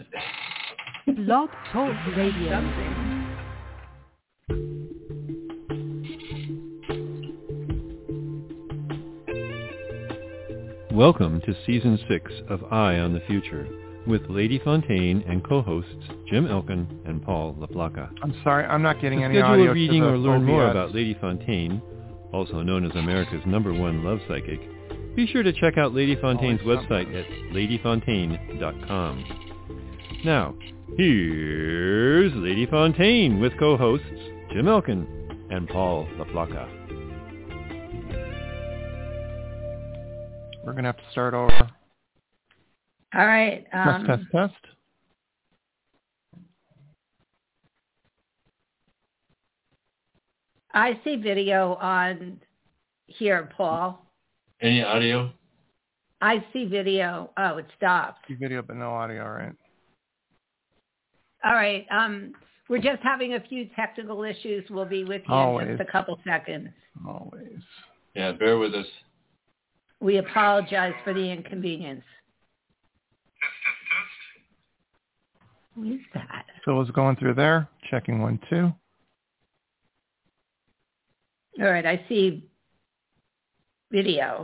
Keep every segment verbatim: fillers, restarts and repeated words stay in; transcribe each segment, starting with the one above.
Blog Talk Radio. Welcome to Season six of Eye on the Future with Lady Fontaine and co-hosts Jim Elkin and Paul LaPlaca. I'm sorry, I'm not getting to any audio. To schedule a reading or learn O B S. more about Lady Fontaine, also known as America's number one love psychic, be sure to check out Lady Fontaine's Always website something. at lady fontaine dot com. Now, here's Lady Fontaine with co-hosts Jim Elkin and Paul LaPlaca. We're going to have to start over. All right. Um, Test, test, test. I see video on here, Paul. Any audio? I see video. Oh, it stopped. See video, but no audio, right? All right. Um, we're just having a few technical issues. We'll be with you Always. in just a couple seconds. Always. Yeah, bear with us. We apologize for the inconvenience. Who is that? Phil is going through there, checking one, two. All right. I see video.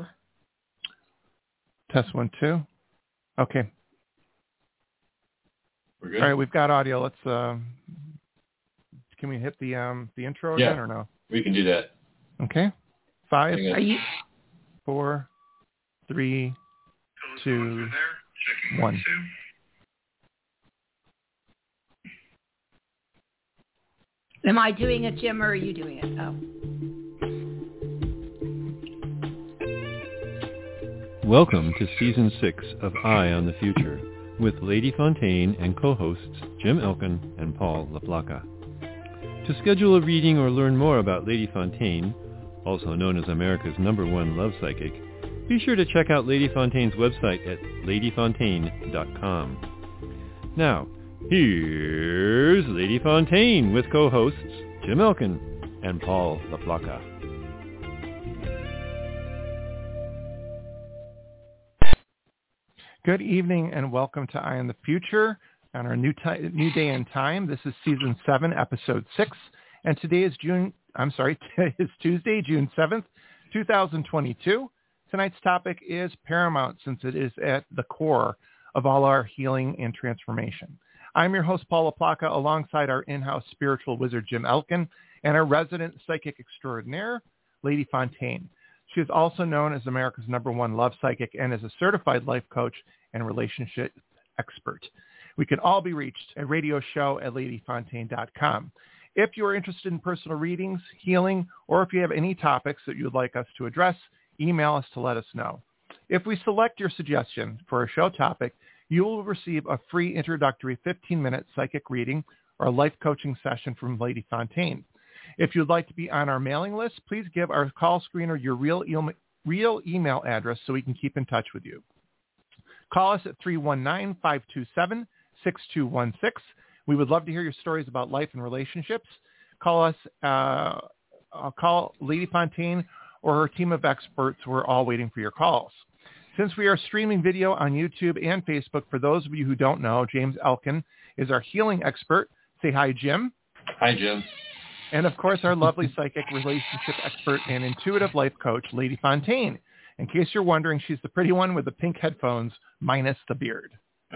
Test one, two. Okay. We're good? All right, we've got audio. Let's, uh, can we hit the um, the intro Yeah. again or no? We can do that. Okay. Five, Hang on. Are you? four, three, two, one. Am I doing it, Jim, or are you doing it? Oh. Welcome to Season six of Eye on the Future with Lady Fontaine and co-hosts Jim Elkin and Paul LaPlaca. To schedule a reading or learn more about Lady Fontaine, also known as America's number one love psychic, be sure to check out Lady Fontaine's website at lady fontaine dot com. Now, here's Lady Fontaine with co-hosts Jim Elkin and Paul LaPlaca. Good evening and welcome to Eye on the Future on our new ti- new day and time. This is season seven, episode six, and today is June. I'm sorry, today is Tuesday, June seventh, two thousand twenty-two. Tonight's topic is paramount since it is at the core of all our healing and transformation. I'm your host, Paul LaPlaca, alongside our in-house spiritual wizard, Jim Elkin, and our resident psychic extraordinaire, Lady Fontaine. She is also known as America's number one love psychic and is a certified life coach and relationship expert. We can all be reached at radio show at lady fontaine dot com. If you are interested in personal readings, healing, or if you have any topics that you would like us to address, email us to let us know. If we select your suggestion for a show topic, you will receive a free introductory fifteen-minute psychic reading or a life coaching session from Lady Fontaine. If you'd like to be on our mailing list, please give our call screener your real, e- real email address so we can keep in touch with you. Call us at three one nine, five two seven, six two one six. We would love to hear your stories about life and relationships. Call us, uh, I'll call Lady Fontaine or her team of experts. We're all waiting for your calls. Since we are streaming video on YouTube and Facebook, for those of you who don't know, James Elkin is our healing expert. Say hi, Jim. Hi, Jim. And, of course, our lovely psychic relationship expert and intuitive life coach, Lady Fontaine. In case you're wondering, she's the pretty one with the pink headphones minus the beard.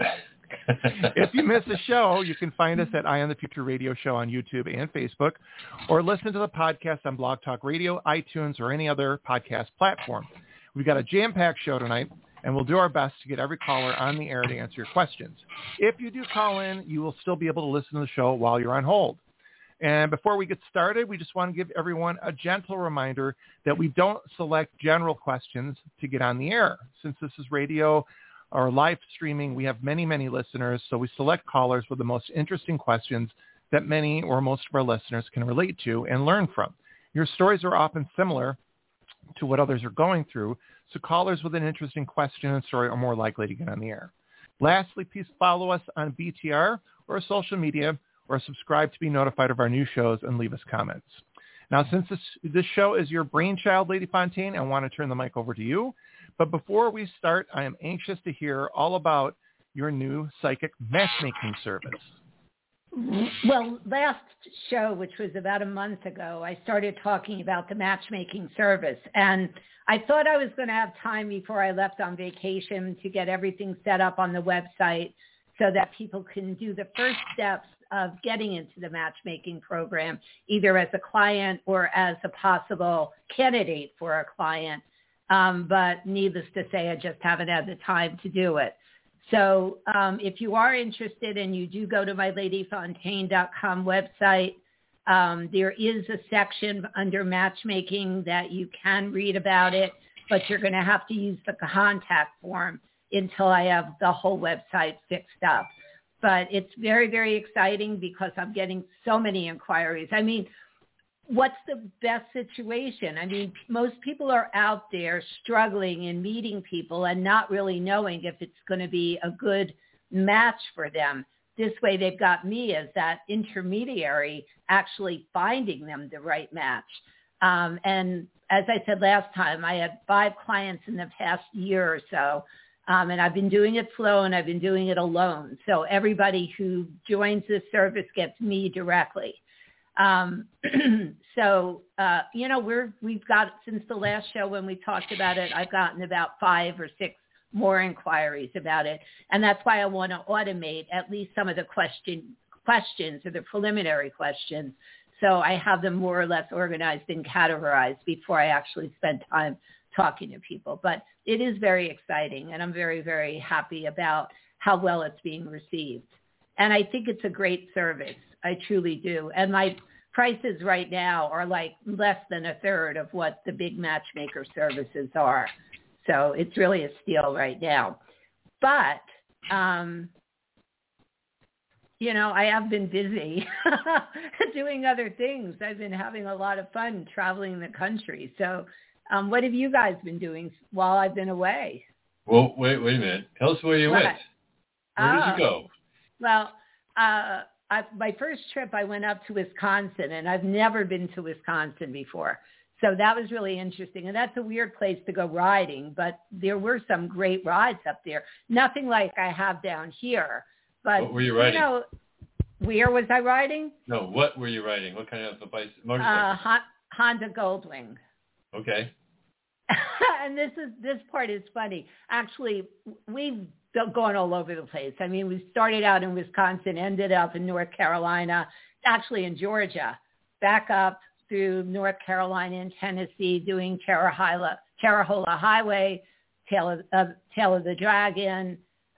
If you miss a show, you can find us at Eye on the Future Radio Show on YouTube and Facebook, or listen to the podcast on Blog Talk Radio, iTunes, or any other podcast platform. We've got a jam-packed show tonight, and we'll do our best to get every caller on the air to answer your questions. If you do call in, you will still be able to listen to the show while you're on hold. And before we get started, we just want to give everyone a gentle reminder that we don't select general questions to get on the air. Since this is radio or live streaming, we have many, many listeners, so we select callers with the most interesting questions that many or most of our listeners can relate to and learn from. Your stories are often similar to what others are going through, so callers with an interesting question and story are more likely to get on the air. Lastly, please follow us on B T R or social media, or subscribe to be notified of our new shows and leave us comments. Now, since this, this show is your brainchild, Lady Fontaine, I want to turn the mic over to you. But before we start, I am anxious to hear all about your new psychic matchmaking service. Well, last show, which was about a month ago, I started talking about the matchmaking service. And I thought I was going to have time before I left on vacation to get everything set up on the website so that people can do the first steps of getting into the matchmaking program, either as a client or as a possible candidate for a client. Um, but needless to say, I just haven't had the time to do it. So um, if you are interested and you do go to my lady fontaine dot com website, um, there is a section under matchmaking that you can read about it, but you're going to have to use the contact form until I have the whole website fixed up. But it's very, very exciting because I'm getting so many inquiries. I mean, what's the best situation? I mean, most people are out there struggling and meeting people and not really knowing if it's going to be a good match for them. This way they've got me as that intermediary actually finding them the right match. Um, and as I said last time, I had five clients in the past year or so, um, and I've been doing it slow and I've been doing it alone. So everybody who joins this service gets me directly. Um, so, uh, you know, we're, we've got, since the last show when we talked about it, I've gotten about five or six more inquiries about it. And that's why I want to automate at least some of the question questions or the preliminary questions. So I have them more or less organized and categorized before I actually spend time talking to people. But it is very exciting and I'm very, very happy about how well it's being received. And I think it's a great service. I truly do. And my prices right now are like less than a third of what the big matchmaker services are. So it's really a steal right now. But, um, you know, I have been busy doing other things. I've been having a lot of fun traveling the country. So um, what have you guys been doing while I've been away? Well, wait, wait a minute. Tell us where you What? went. Where did Oh, you go? Well, uh, I, my first trip, I went up to Wisconsin, and I've never been to Wisconsin before. So that was really interesting. And that's a weird place to go riding, but there were some great rides up there. Nothing like I have down here. But, What were you riding? You know, where was I riding? No, what were you riding? What kind of a bike, Uh, motorcycle? Hon- Honda Goldwing. Okay. And this is this part is funny. Actually, we've gone all over the place. I mean, we started out in Wisconsin, ended up in North Carolina, actually in Georgia, back up through North Carolina and Tennessee, doing Terrahola, Terrahola Highway, Tail of, uh, Tail of the Dragon,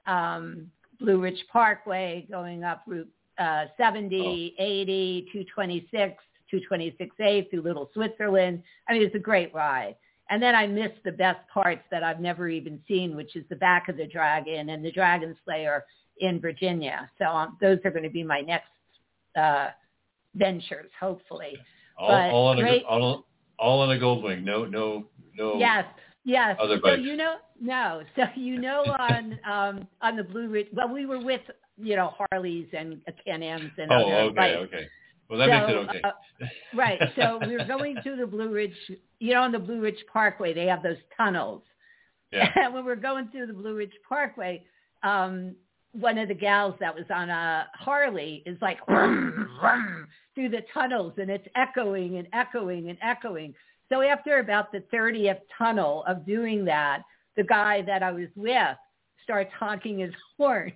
um, Blue Ridge Parkway, going up Route uh, seventy, oh. eighty, two twenty-six, two twenty-six A through Little Switzerland. I mean, it's a great ride. And then I missed the best parts that I've never even seen, which is the back of the Dragon and the Dragon Slayer in Virginia. So um, those are going to be my next uh, ventures, hopefully. All, But all on great, a all, all on a Goldwing. No, no, no. Yes, yes. Other so bikes. you know, no. So you know, on um, on the Blue Ridge. Well, we were with you know Harleys and Can-Ams and oh, other okay, bikes. okay. Well, that so, makes it okay. uh, right. So we were going to the Blue Ridge. You know, on the Blue Ridge Parkway, they have those tunnels. Yeah. And when we're going through the Blue Ridge Parkway, um, one of the gals that was on a Harley is like rum, rum, through the tunnels, and it's echoing and echoing and echoing. So after about the thirtieth tunnel of doing that, the guy that I was with starts honking his horn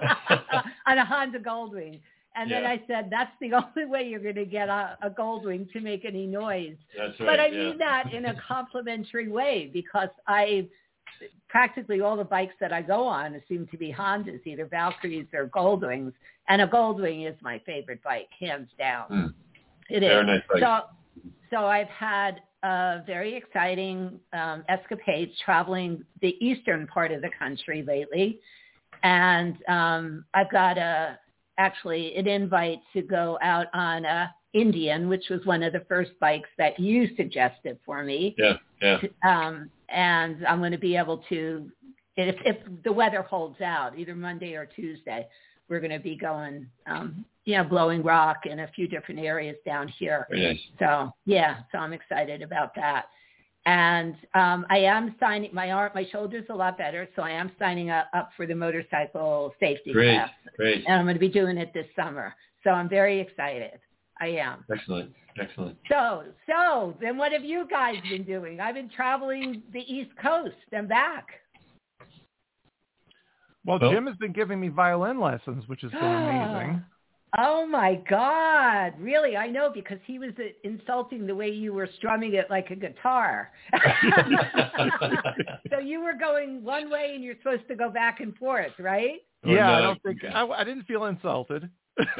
on a Honda Goldwing. And yeah. then I said, that's the only way you're going to get a, a Goldwing to make any noise. That's right. But I yeah. mean that in a complimentary way, because I practically all the bikes that I go on seem to be Hondas, either Valkyries or Goldwings. And a Goldwing is my favorite bike, hands down. Mm. It Very is. nice bike. So, so I've had uh, very exciting um, escapades traveling the eastern part of the country lately. And um, I've got a... actually an invite to go out on a Indian, which was one of the first bikes that you suggested for me. Yeah, yeah. Um, and I'm going to be able to, if, if the weather holds out, either Monday or Tuesday, we're going to be going, um, you know, Blowing Rock and a few different areas down here. Very nice. So, yeah, so I'm excited about that. And um, I am signing, my arm, my shoulder's a lot better, so I am signing up, up for the motorcycle safety Great, class. great. And I'm going to be doing it this summer. So I'm very excited. I am. Excellent, excellent. So, so then what have you guys been doing? I've been traveling the East Coast and back. Well, Well- Jim has been giving me violin lessons, which has been amazing. Oh my God. Really? I know, because he was uh, insulting the way you were strumming it like a guitar. So you were going one way and you're supposed to go back and forth, right? Yeah, Or I no. don't think I, I didn't feel insulted.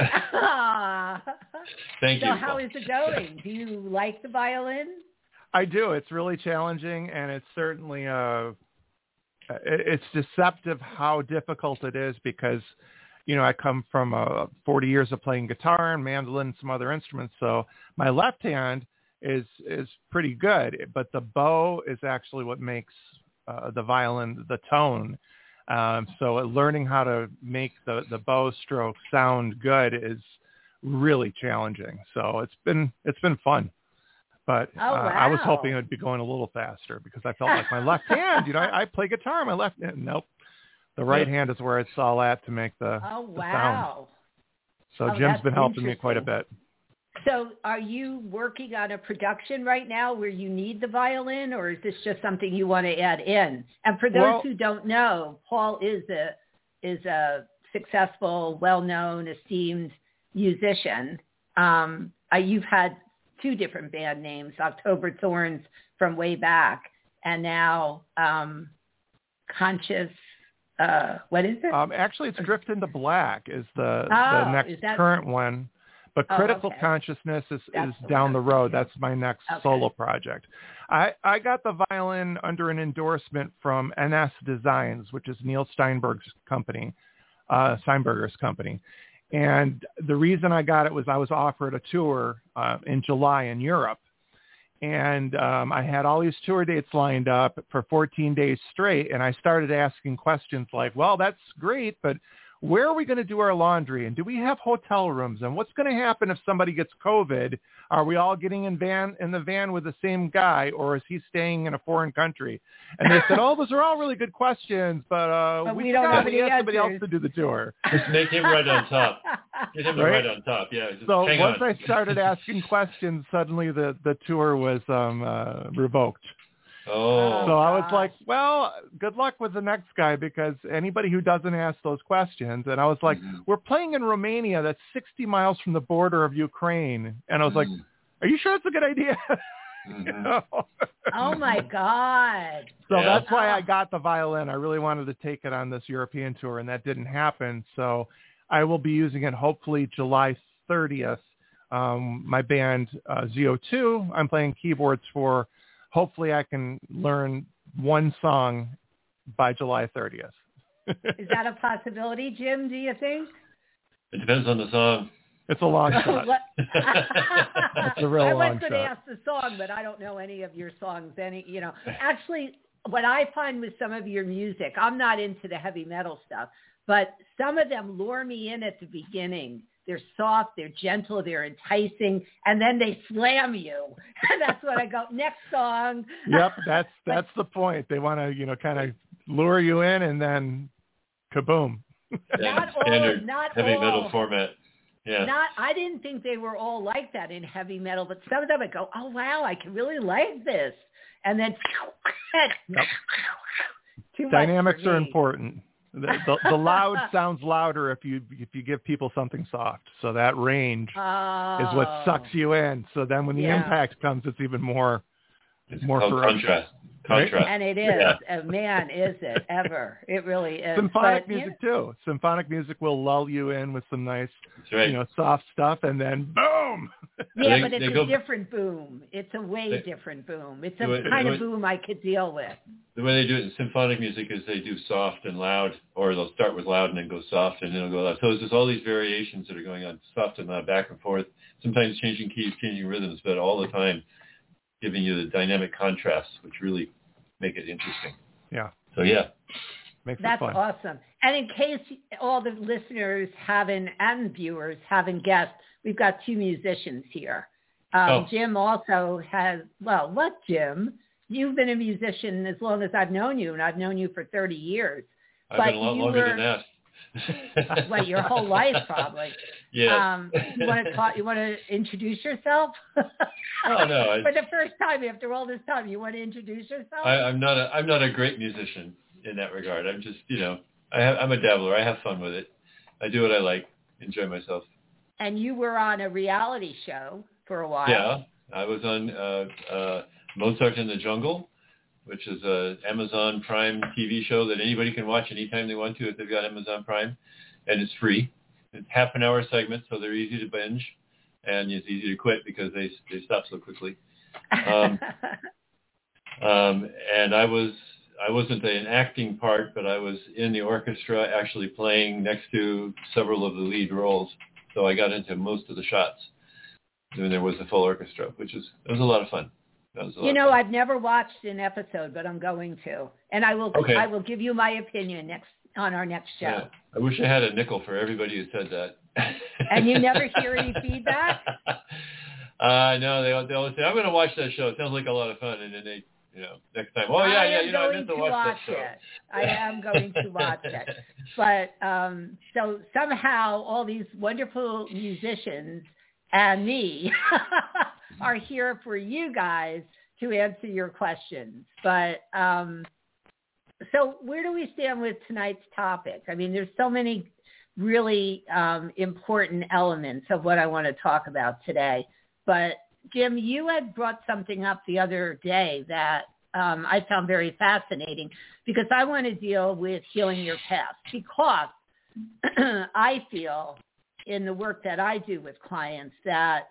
Thank So you. how is it going? Do you like the violin? I do. It's really challenging, and it's certainly uh, it, it's deceptive how difficult it is because, you know, I come from uh, forty years of playing guitar and mandolin and some other instruments, so my left hand is is pretty good, but the bow is actually what makes uh, the violin the tone. Um, so learning how to make the, the bow stroke sound good is really challenging. So it's been it's been fun. But Oh, uh, I was wow. hoping it would be going a little faster because I felt like my left hand, you know, I, I play guitar, my left hand, nope. The right Yep. hand is where it's all at to make the, Oh, the sound. wow. So Oh, Jim's that's been helping me quite a interesting. bit. So are you working on a production right now where you need the violin, or is this just something you want to add in? And for those Well- who don't know, Paul is a is a successful, well-known, esteemed musician. Um, uh, you've had two different band names, October Thorns from way back, and now um, Conscious, uh, what is it? Um, actually, it's Drift into Black is the, Oh, the next is that- current one. But Oh, Critical okay. Consciousness is, That's is the down one the I'm road. thinking of. That's my next Okay. solo project. I, I got the violin under an endorsement from N S Designs, which is Neil Steinberg's company, uh, Steinberger's company. And the reason I got it was I was offered a tour uh, in July in Europe. And um, I had all these tour dates lined up for fourteen days straight. And I started asking questions like, well, that's great, but where are we going to do our laundry? And do we have hotel rooms? And what's going to happen if somebody gets COVID? Are we all getting in van in the van with the same guy, or is he staying in a foreign country? And they said, oh, those are all really good questions, but, uh, But we, we don't forgot have we any asked somebody else answers." to do the tour. Just make him right on top. Get him Right? right on top. Yeah. Just So hang once on. I started asking questions, suddenly the, the tour was um, uh, revoked. Oh. So I was gosh. like, well, good luck with the next guy, because anybody who doesn't ask those questions. And I was like, Mhm. we're playing in Romania. That's sixty miles from the border of Ukraine. And I was like, Mm. are you sure it's a good idea? You Mhm. know? Oh my God. So Yeah. that's why I Oh. got the violin. I really wanted to take it on this European tour, and that didn't happen. So I will be using it hopefully July thirtieth. Um, my band uh, Z O two, I'm playing keyboards for. Hopefully I can learn one song by July thirtieth. Is that a possibility, Jim, do you think? It depends on the song. It's a long shot. What- It's a real I long was going shot. to ask the song, but I don't know any of your songs. Any, you know, actually, what I find with some of your music, I'm not into the heavy metal stuff, but some of them lure me in at the beginning. They're soft, they're gentle, they're enticing, and then they slam you. And that's when I go, next song. Yep, that's that's the point. They want to, you know, kind of lure you in, and then kaboom. Not all, Standard not heavy all. metal format. Yeah. Not, I didn't think they were all like that in heavy metal, but some of them I go, oh wow, I can really like this, and then Yep. too much Dynamics for are me. important. The, the, the loud sounds louder if you if you give people something soft. So that range Oh. is what sucks you in. So then when the Yeah. impact comes, it's even more It's more called ferocious. contrast. Right? Contrast. And it is, Yeah. uh, man, is it ever? It really is. Symphonic But, you music too. Symphonic music will lull you in with some nice, That's right. you know, soft stuff, and then boom. Yeah, They- but it's they a go- different boom. It's a way They- different boom. It's a Do it- kind do of it- boom I could deal with. The way they do it in symphonic music is they do soft and loud, or they'll start with loud and then go soft and then they'll go loud. So there's just all these variations that are going on, soft and loud, back and forth, sometimes changing keys, changing rhythms, but all the time giving you the dynamic contrasts, which really make it interesting. Yeah, So yeah, makes That's it fun. awesome. And in case all the listeners haven't and viewers haven't guessed, we've got two musicians here. Um, Oh. Jim also has, well, what Jim? you've been a musician as long as I've known you, and I've known you for thirty years. I've but been a lot you longer were, than that. Well, your whole life probably. Yeah. Um, you want to talk, you want to introduce yourself? Oh no! I, For the first time after all this time, you want to introduce yourself? I, I'm not a I'm not a great musician in that regard. I'm just you know I have, I'm a dabbler. I have fun with it. I do what I like. Enjoy myself. And you were on a reality show for a while. Yeah, I was on uh, uh, Mozart in the Jungle, which is a Amazon Prime T V show that anybody can watch anytime they want to if they've got Amazon Prime, and it's free. It's half an hour segments, so they're easy to binge, and it's easy to quit because they they stop so quickly. Um, um, and I was I wasn't an acting part, but I was in the orchestra, actually playing next to several of the lead roles. So I got into most of the shots when there was a full orchestra, which is it was a lot of fun. You know, I've never watched an episode, but I'm going to, and I will. Okay. I will give you my opinion next on our next show. Yeah. I wish I had a nickel for everybody who said that. And you never hear any feedback? Uh, no, they they always say, "I'm going to watch that show. It sounds like a lot of fun," and then they, you know, next time, oh yeah, I yeah, am you know, I going meant to to watch, watch that show. it. I am going to watch it. But um, so somehow all these wonderful musicians and me are here for you guys to answer your questions. But um, so where do we stand with tonight's topic? I mean, there's so many really um, important elements of what I want to talk about today. But Jim, you had brought something up the other day that um, I found very fascinating because I want to deal with healing your past because I feel in the work that I do with clients that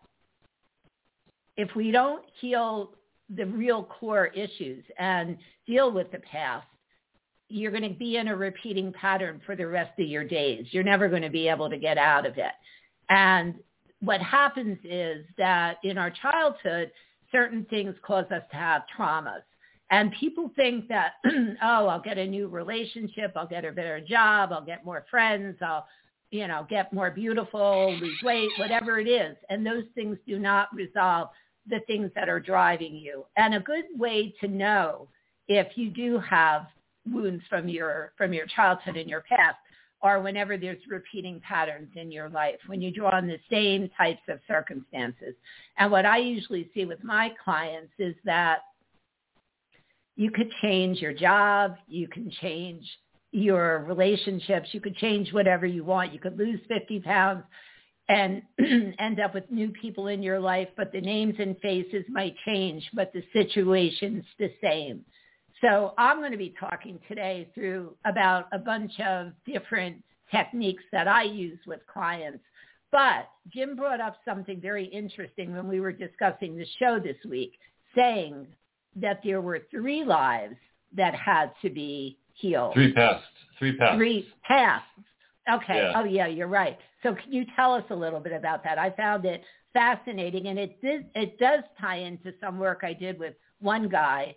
if we don't heal the real core issues and deal with the past, you're going to be in a repeating pattern for the rest of your days. You're never going to be able to get out of it. And what happens is that in our childhood, certain things cause us to have traumas. And people think that, oh, I'll get a new relationship, I'll get a better job, I'll get more friends, I'll, you know, get more beautiful, lose weight, whatever it is. And those things do not resolve the things that are driving you. And a good way to know if you do have wounds from your from your childhood and your past are whenever there's repeating patterns in your life, when you draw on the same types of circumstances. And what I usually see with my clients is that you could change your job, you can change your relationships, you could change whatever you want. You could lose fifty pounds and end up with new people in your life, but the names and faces might change, but the situation's the same. So I'm going to be talking today through about a bunch of different techniques that I use with clients. But Jim brought up something very interesting when we were discussing the show this week, saying that there were three lives that had to be healed. Three pasts. Three pasts. Three pasts. Okay. Yeah. Oh, yeah, you're right. So can you tell us a little bit about that? I found it fascinating, and it did, it does tie into some work I did with one guy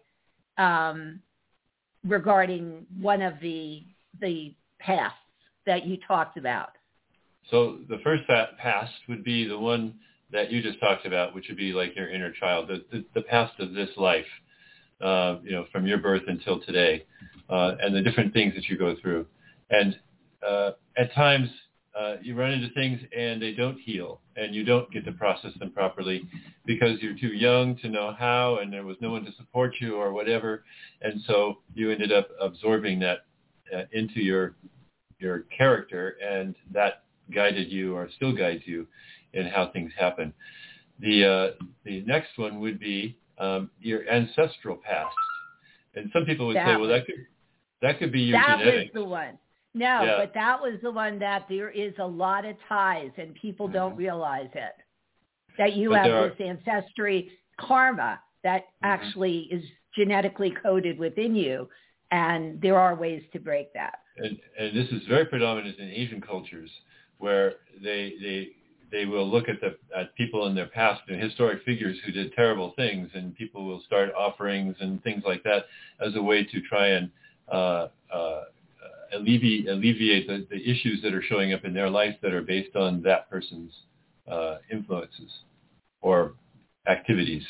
um, regarding one of the the pasts that you talked about. So the first past would be the one that you just talked about, which would be like your inner child, the, the, the past of this life, uh, you know, from your birth until today, uh, and the different things that you go through. And uh, at times uh, you run into things and they don't heal, and you don't get to process them properly because you're too young to know how, and there was no one to support you or whatever. And so you ended up absorbing that uh, into your your character, and that guided you or still guides you in how things happen. The uh, the next one would be um, your ancestral past. And some people would that say, well, was, that could that could be your that genetics. That was the one. No, yeah. but that was the one that there is a lot of ties, and people mm-hmm. don't realize it. That you but have are, this ancestry karma that mm-hmm. actually is genetically coded within you, and there are ways to break that. And, and this is very predominant in Asian cultures, where they they they will look at the at people in their past and historic figures who did terrible things, and people will start offerings and things like that as a way to try and uh, uh, alleviate alleviate the, the issues that are showing up in their life that are based on that person's uh, influences or activities.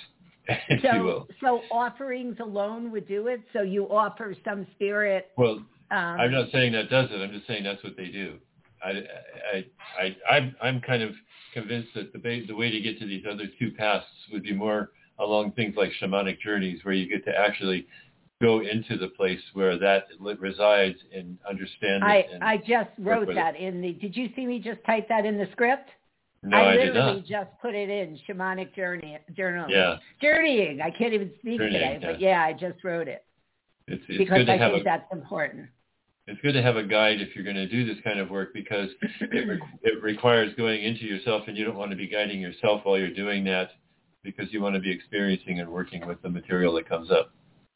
if so, you will. So offerings alone would do it? So you offer some spirit? Well, um, I'm not saying that does it. I'm just saying that's what they do. I, I, I, I'm, I'm kind of convinced that the, ba- the way to get to these other two paths would be more along things like shamanic journeys, where you get to actually go into the place where that resides and understand I, it. And I just wrote that it. in the, did you see me just type that in the script? No, I I literally did not. just put it in, shamanic journey, journaling. Yeah. Journeying. I can't even speak Journeying, today, yeah. but yeah, I just wrote it. It's, it's because good to I have think a, that's important. It's good to have a guide if you're going to do this kind of work, because it, re- it requires going into yourself, and you don't want to be guiding yourself while you're doing that, because you want to be experiencing and working with the material that comes up.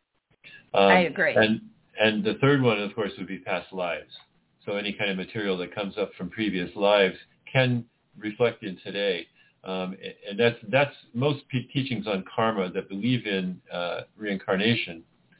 Um, I agree. And, and the third one, of course, would be past lives. So any kind of material that comes up from previous lives can reflect in today. Um, and that's, that's most p- teachings on karma that believe in uh, reincarnation.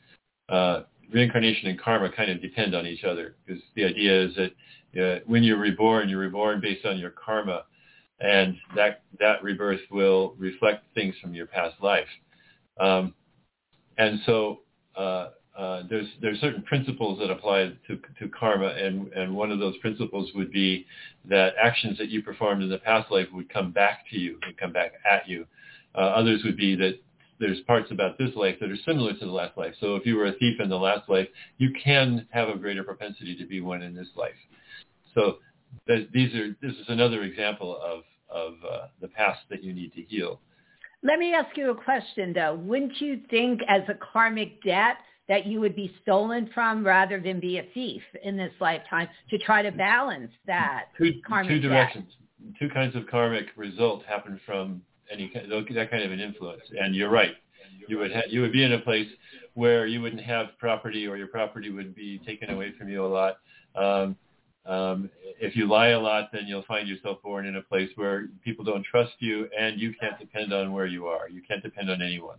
Uh, reincarnation and karma kind of depend on each other, because the idea is that uh, when you're reborn, you're reborn based on your karma, and that that rebirth will reflect things from your past life. Um, and so uh, uh, there's there's certain principles that apply to to karma, and, and one of those principles would be that actions that you performed in the past life would come back to you, would come back at you. Uh, others would be that there's parts about this life that are similar to the last life. So if you were a thief in the last life, you can have a greater propensity to be one in this life. So th- these are this is another example of of uh, the past that you need to heal. Let me ask you a question, though. Wouldn't you think, as a karmic debt, that you would be stolen from rather than be a thief in this lifetime, to try to balance that Two, karmic two directions. debt? Two kinds of karmic result happen from any that kind of an influence. And you're right. You would ha- you would be in a place where you wouldn't have property, or your property would be taken away from you a lot. Um, um, if you lie a lot, then you'll find yourself born in a place where people don't trust you, and you can't depend on where you are. You can't depend on anyone.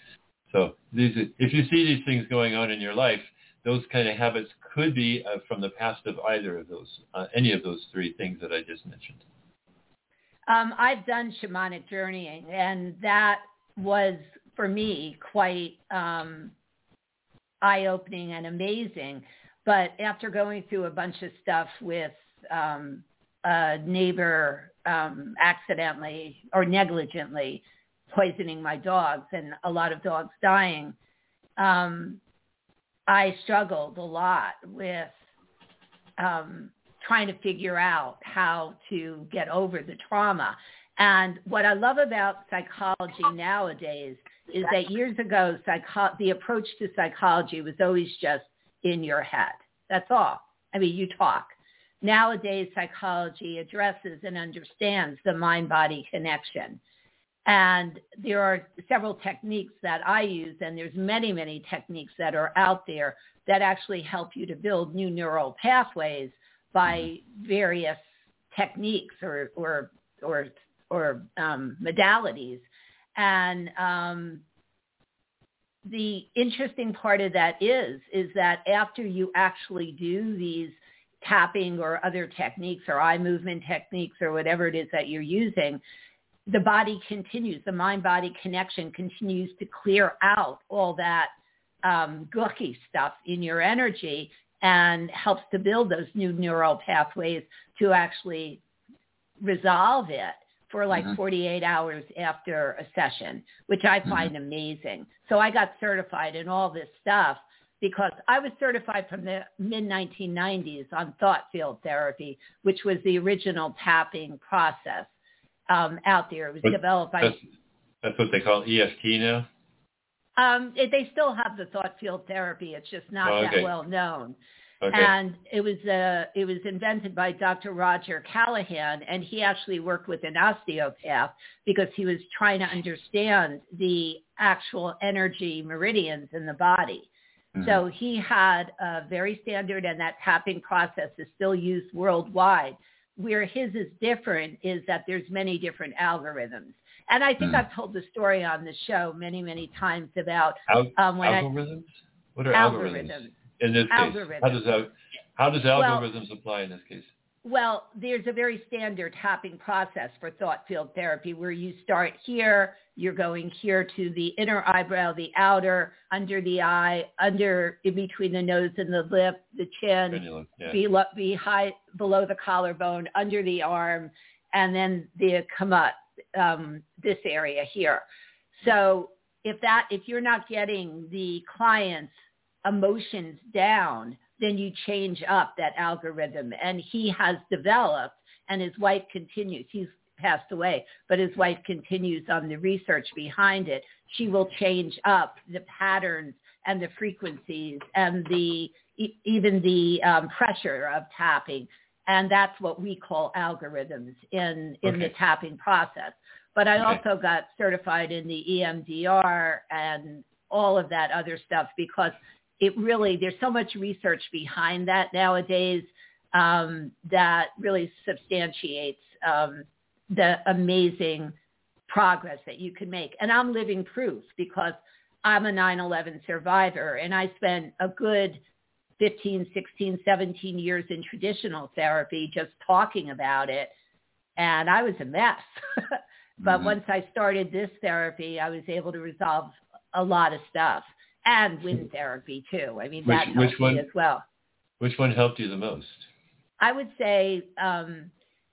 So these, if you see these things going on in your life, those kind of habits could be uh, from the past of either of those, uh, any of those three things that I just mentioned. Um, I've done shamanic journeying, and that was, for me, quite um, eye-opening and amazing. But after going through a bunch of stuff with um, a neighbor um, accidentally or negligently poisoning my dogs, and a lot of dogs dying, um, I struggled a lot with um, trying to figure out how to get over the trauma. And what I love about psychology nowadays is that years ago, psycho- the approach to psychology was always just in your head. That's all. I mean, you talk. Nowadays, psychology addresses and understands the mind-body connection. And there are several techniques that I use, and there's many, many techniques that are out there that actually help you to build new neural pathways by various techniques or or or, or um, modalities. And um, the interesting part of that is, is that after you actually do these tapping or other techniques or eye movement techniques or whatever it is that you're using, the body continues, the mind-body connection continues to clear out all that um, gooky stuff in your energy, and helps to build those new neural pathways to actually resolve it for like mm-hmm. forty-eight hours after a session, which I find mm-hmm. amazing. So I got certified in all this stuff because I was certified from the mid nineteen nineties on thought field therapy, which was the original tapping process um, out there. It was but developed by... That's, that's what they call E F T now? Um, it, they still have the thought field therapy. It's just not oh, okay. that well known. Okay. And it was uh, it was invented by Doctor Roger Callahan, and he actually worked with an osteopath because he was trying to understand the actual energy meridians in the body. Mm-hmm. So he had a very standard, and that tapping process is still used worldwide. Where his is different is that there's many different algorithms. And I think mm-hmm. I've told the story on the show many, many times about Al- um, when algorithms? I, What are algorithms? algorithms. In this case, algorithms. how does that, how does algorithms well, apply in this case? Well, there's a very standard tapping process for thought field therapy where you start here, you're going here to the inner eyebrow, the outer, under the eye, under, in between the nose and the lip, the chin, yeah. below, be high, below the collarbone, under the arm, and then the kamat, um, this area here. So if that, if you're not getting the client's emotions down, then you change up that algorithm. And he has developed, and his wife continues. He's passed away, but his wife continues on the research behind it. She will change up the patterns and the frequencies and the even the um, pressure of tapping. And that's what we call algorithms in, in okay. the tapping process. But I okay. also got certified in the E M D R and all of that other stuff because it really, there's so much research behind that nowadays um, that really substantiates um, the amazing progress that you can make. And I'm living proof because I'm a nine eleven survivor, and I spent a good fifteen, sixteen, seventeen years in traditional therapy just talking about it, and I was a mess. But mm-hmm. once I started this therapy, I was able to resolve a lot of stuff. And wind therapy too. I mean, that which, helped which one, me as well. Which one helped you the most? I would say um,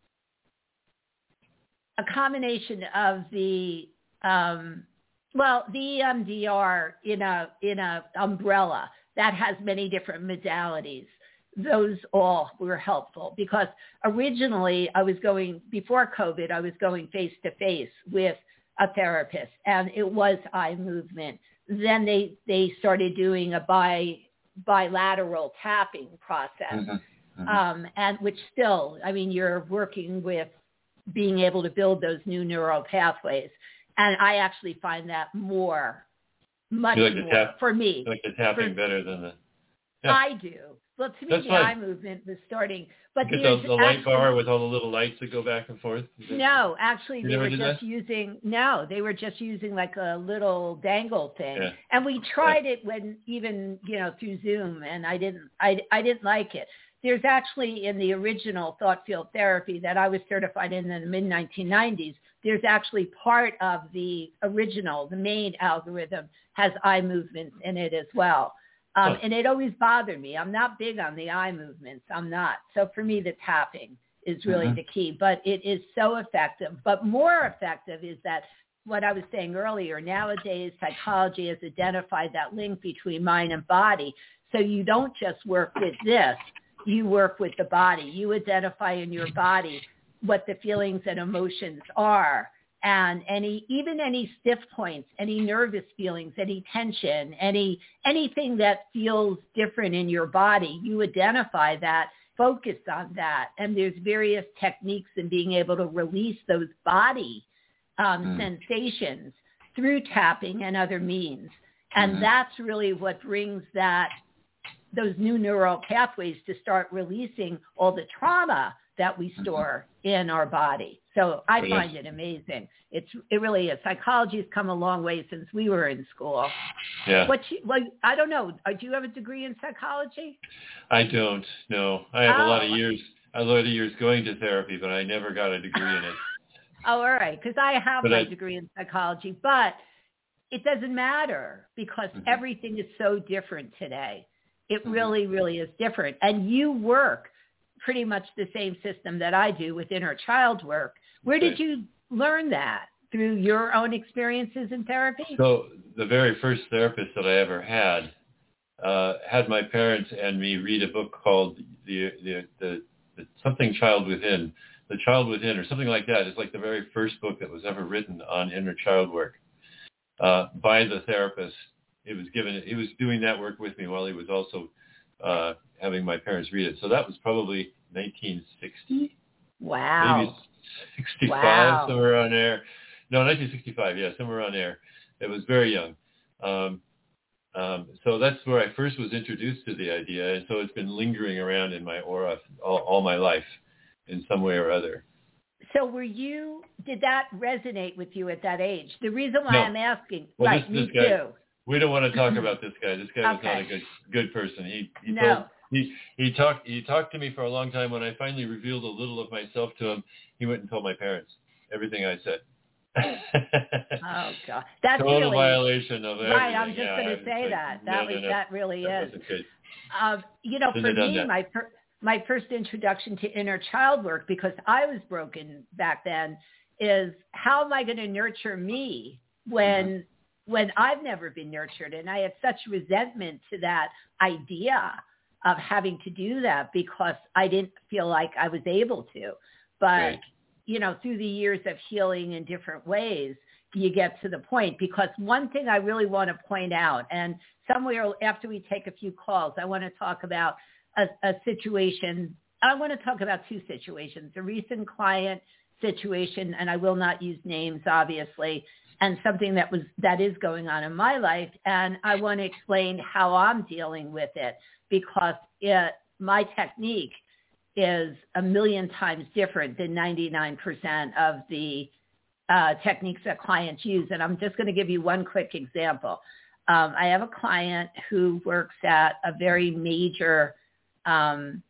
a combination of the, um, well, the E M D R in a in a umbrella that has many different modalities. Those all were helpful because originally I was going, before COVID, I was going face to face with a therapist, and it was eye movement. Then they, they started doing a bi, bilateral tapping process, mm-hmm. Mm-hmm. Um, and which still, I mean, you're working with being able to build those new neural pathways. And I actually find that more, much you like more, tap, for me. You like the tapping for, better than the... Yeah. I do. Well, to me, That's the fine. eye movement was starting. But you get there's the, the light actually, bar with all the little lights that go back and forth? No, actually, they were just that? using, no, they were just using like a little dangle thing. Yeah. And we tried yeah. it when even, you know, through Zoom, and I didn't, I, I didn't like it. There's actually in the original thought field therapy that I was certified in in the mid nineteen nineties, there's actually part of the original, the main algorithm has eye movements in it as well. Um, and it always bothered me. I'm not big on the eye movements. I'm not. So for me, the tapping is really mm-hmm. the key. But it is so effective. But more effective is that what I was saying earlier, nowadays psychology has identified that link between mind and body. So you don't just work with this. You work with the body. You identify in your body what the feelings and emotions are. And any, even any stiff points, any nervous feelings, any tension, any, anything that feels different in your body, you identify that, focus on that. And there's various techniques in being able to release those body um, mm. sensations through tapping and other means. And mm-hmm. that's really what brings that, those new neural pathways to start releasing all the trauma that we store in our body. So I yes. find it amazing. It's it really is. Psychology has come a long way since we were in school. Yeah. What you, well, I don't know. Do you have a degree in psychology? I don't. No, I have oh. a lot of years. A lot of years going to therapy, but I never got a degree in it. Oh, all right. Because I have but my I, degree in psychology, but it doesn't matter because mm-hmm. everything is so different today. It mm-hmm. really, really is different. And you work pretty much the same system that I do with inner child work. Where okay. did you learn that? Through your own experiences in therapy? So the very first therapist that I ever had uh, had my parents and me read a book called the, the, the, the something Child Within, The Child Within, or something like that. It's like the very first book that was ever written on inner child work uh, by the therapist. It was given. He was doing that work with me while he was also uh, having my parents read it. So that was probably nineteen sixty. Wow. Maybe sixty-five, wow. somewhere around there. No, nineteen sixty-five, yeah, somewhere around there. It was very young. Um, um, so that's where I first was introduced to the idea, and so it's been lingering around in my aura all, all my life in some way or other. So were you, did that resonate with you at that age? The reason why no. I'm asking, well, right, this, me this guy, too. We don't want to talk about this guy. This guy was okay. not a good good person. He, he no. told he he talked he talked to me for a long time. When I finally revealed a little of myself to him, he went and told my parents everything I said. Oh God, that's total really violation of everything. right. I was just yeah, going to say like, that. No, That no, was no. that really that is. wasn't good. Um, you know, Shouldn't for have done me, that. my per- my first introduction to inner child work, because I was broken back then, is how am I going to nurture me when mm-hmm. when I've never been nurtured, and I have such resentment to that idea of having to do that because I didn't feel like I was able to. But right. you know, through the years of healing in different ways, you get to the point. Because one thing I really want to point out, and somewhere after we take a few calls, I want to talk about a, a situation. I want to talk about two situations, a recent client situation, and I will not use names, obviously, and something that was that is going on in my life. And I want to explain how I'm dealing with it, because it, my technique is a million times different than ninety-nine percent of the uh, techniques that clients use. And I'm just going to give you one quick example. Um, I have a client who works at a very major um,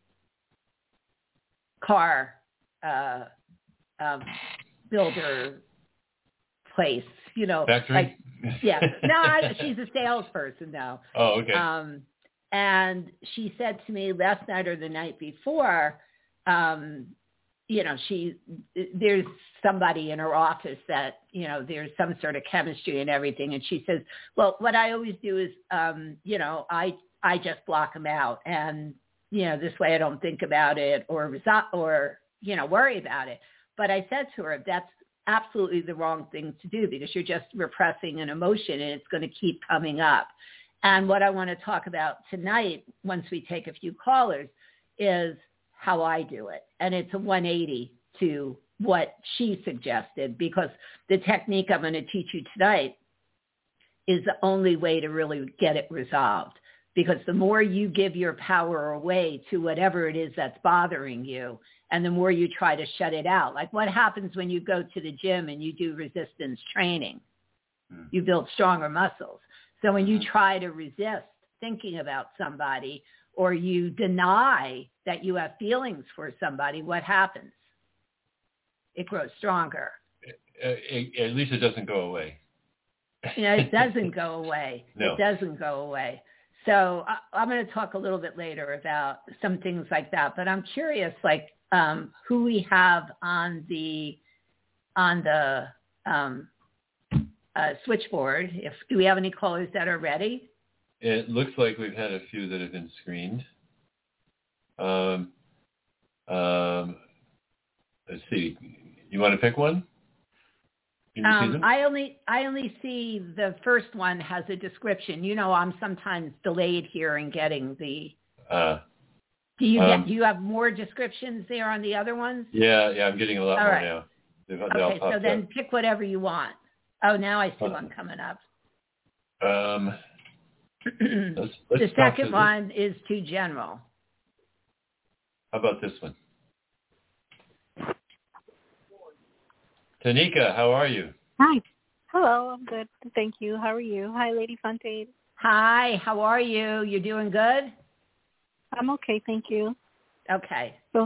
car uh, um, builder place, you know. Factory? Like, yeah. No, I, she's a salesperson now. Oh, okay. Um, and she said to me last night or the night before, um, you know, she, there's somebody in her office that, you know, there's some sort of chemistry and everything. And she says, well, what I always do is, um, you know, I, I just block them out, and, you know, this way I don't think about it or, or, you know, worry about it. But I said to her, that's absolutely the wrong thing to do, because you're just repressing an emotion and it's going to keep coming up. And what I want to talk about tonight, once we take a few callers, is how I do it. And it's a one eighty to what she suggested, because the technique I'm going to teach you tonight is the only way to really get it resolved. Because the more you give your power away to whatever it is that's bothering you, and the more you try to shut it out, like what happens when you go to the gym and you do resistance training, mm. you build stronger muscles. So when you try to resist thinking about somebody, or you deny that you have feelings for somebody, what happens? It grows stronger. At, at least it doesn't go away. You know, it doesn't go away. No. It doesn't go away. So I, I'm going to talk a little bit later about some things like that. But I'm curious, like um, who we have on the on the um, uh, switchboard. If do we have any callers that are ready? It looks like we've had a few that have been screened. Um, um, let's see. You want to pick one? Can you um, see them? I only I only see the first one has a description. You know, I'm sometimes delayed here in getting the. Uh, do you um, get? Do you have more descriptions there on the other ones? Yeah, yeah, I'm getting a lot All more right. now. They've, okay, so then up. pick whatever you want. Oh, now I see uh, one coming up. Um. Let's, let's the second one is too general. How about this one? Tanika, how are you? Hi. Hello, I'm good. Thank you. How are you? Hi, Lady Fontaine. Hi, how are you? You're doing good? I'm okay, thank you. Okay. So,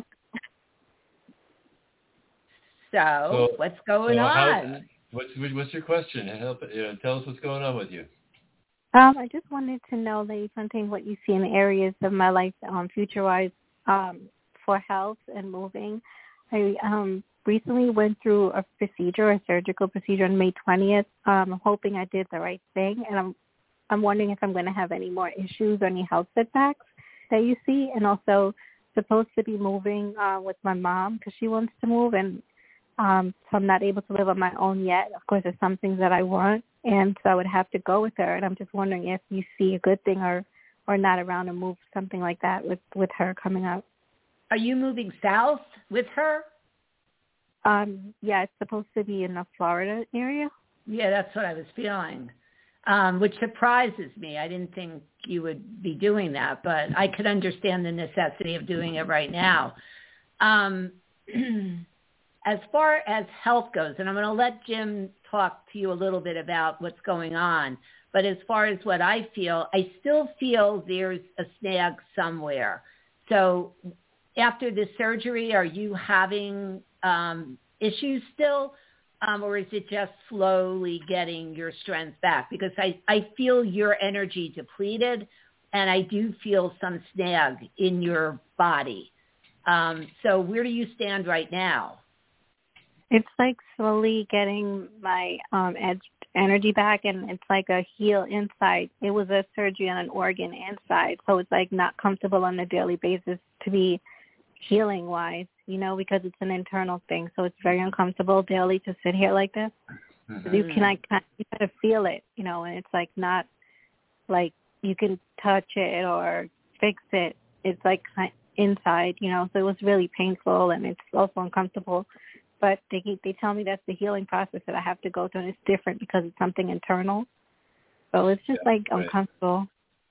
so, so what's going so on? How, what's, what's your question? Help, uh, tell us what's going on with you. Um, I just wanted to know, Lady Fontaine, what you see in areas of my life, um, future-wise, um, for health and moving. I um, recently went through a procedure, a surgical procedure on May twentieth. Um, I'm hoping I did the right thing, and I'm I'm wondering if I'm going to have any more issues or any health setbacks that you see. And also supposed to be moving uh, with my mom because she wants to move, and um, so I'm not able to live on my own yet. Of course, there's some things that I want, and so I would have to go with her. And I'm just wondering if you see a good thing or, or not around a move, something like that with, with her coming up. Are you moving south with her? Um, yeah, it's supposed to be in the Florida area. Yeah, that's what I was feeling, um, which surprises me. I didn't think you would be doing that, but I could understand the necessity of doing it right now. Um, as far as health goes, and I'm going to let Jim talk to you a little bit about what's going on, but as far as what I feel, I still feel there's a snag somewhere. So after the surgery, are you having um, issues still? Um, or is it just slowly getting your strength back? Because I, I feel your energy depleted, and I do feel some snag in your body. Um, so where do you stand right now? It's like slowly getting my um, edge, energy back, and it's like a heal inside. It was a surgery on an organ inside, so it's like not comfortable on a daily basis to be healing-wise, you know, because it's an internal thing. So it's very uncomfortable daily to sit here like this. Mm-hmm. You can, like, you gotta feel it, you know, and it's like not like you can touch it or fix it. It's like inside, you know, so it was really painful, and it's also uncomfortable. But they they tell me that's the healing process that I have to go through, and it's different because it's something internal. So it's just yeah, like right. uncomfortable.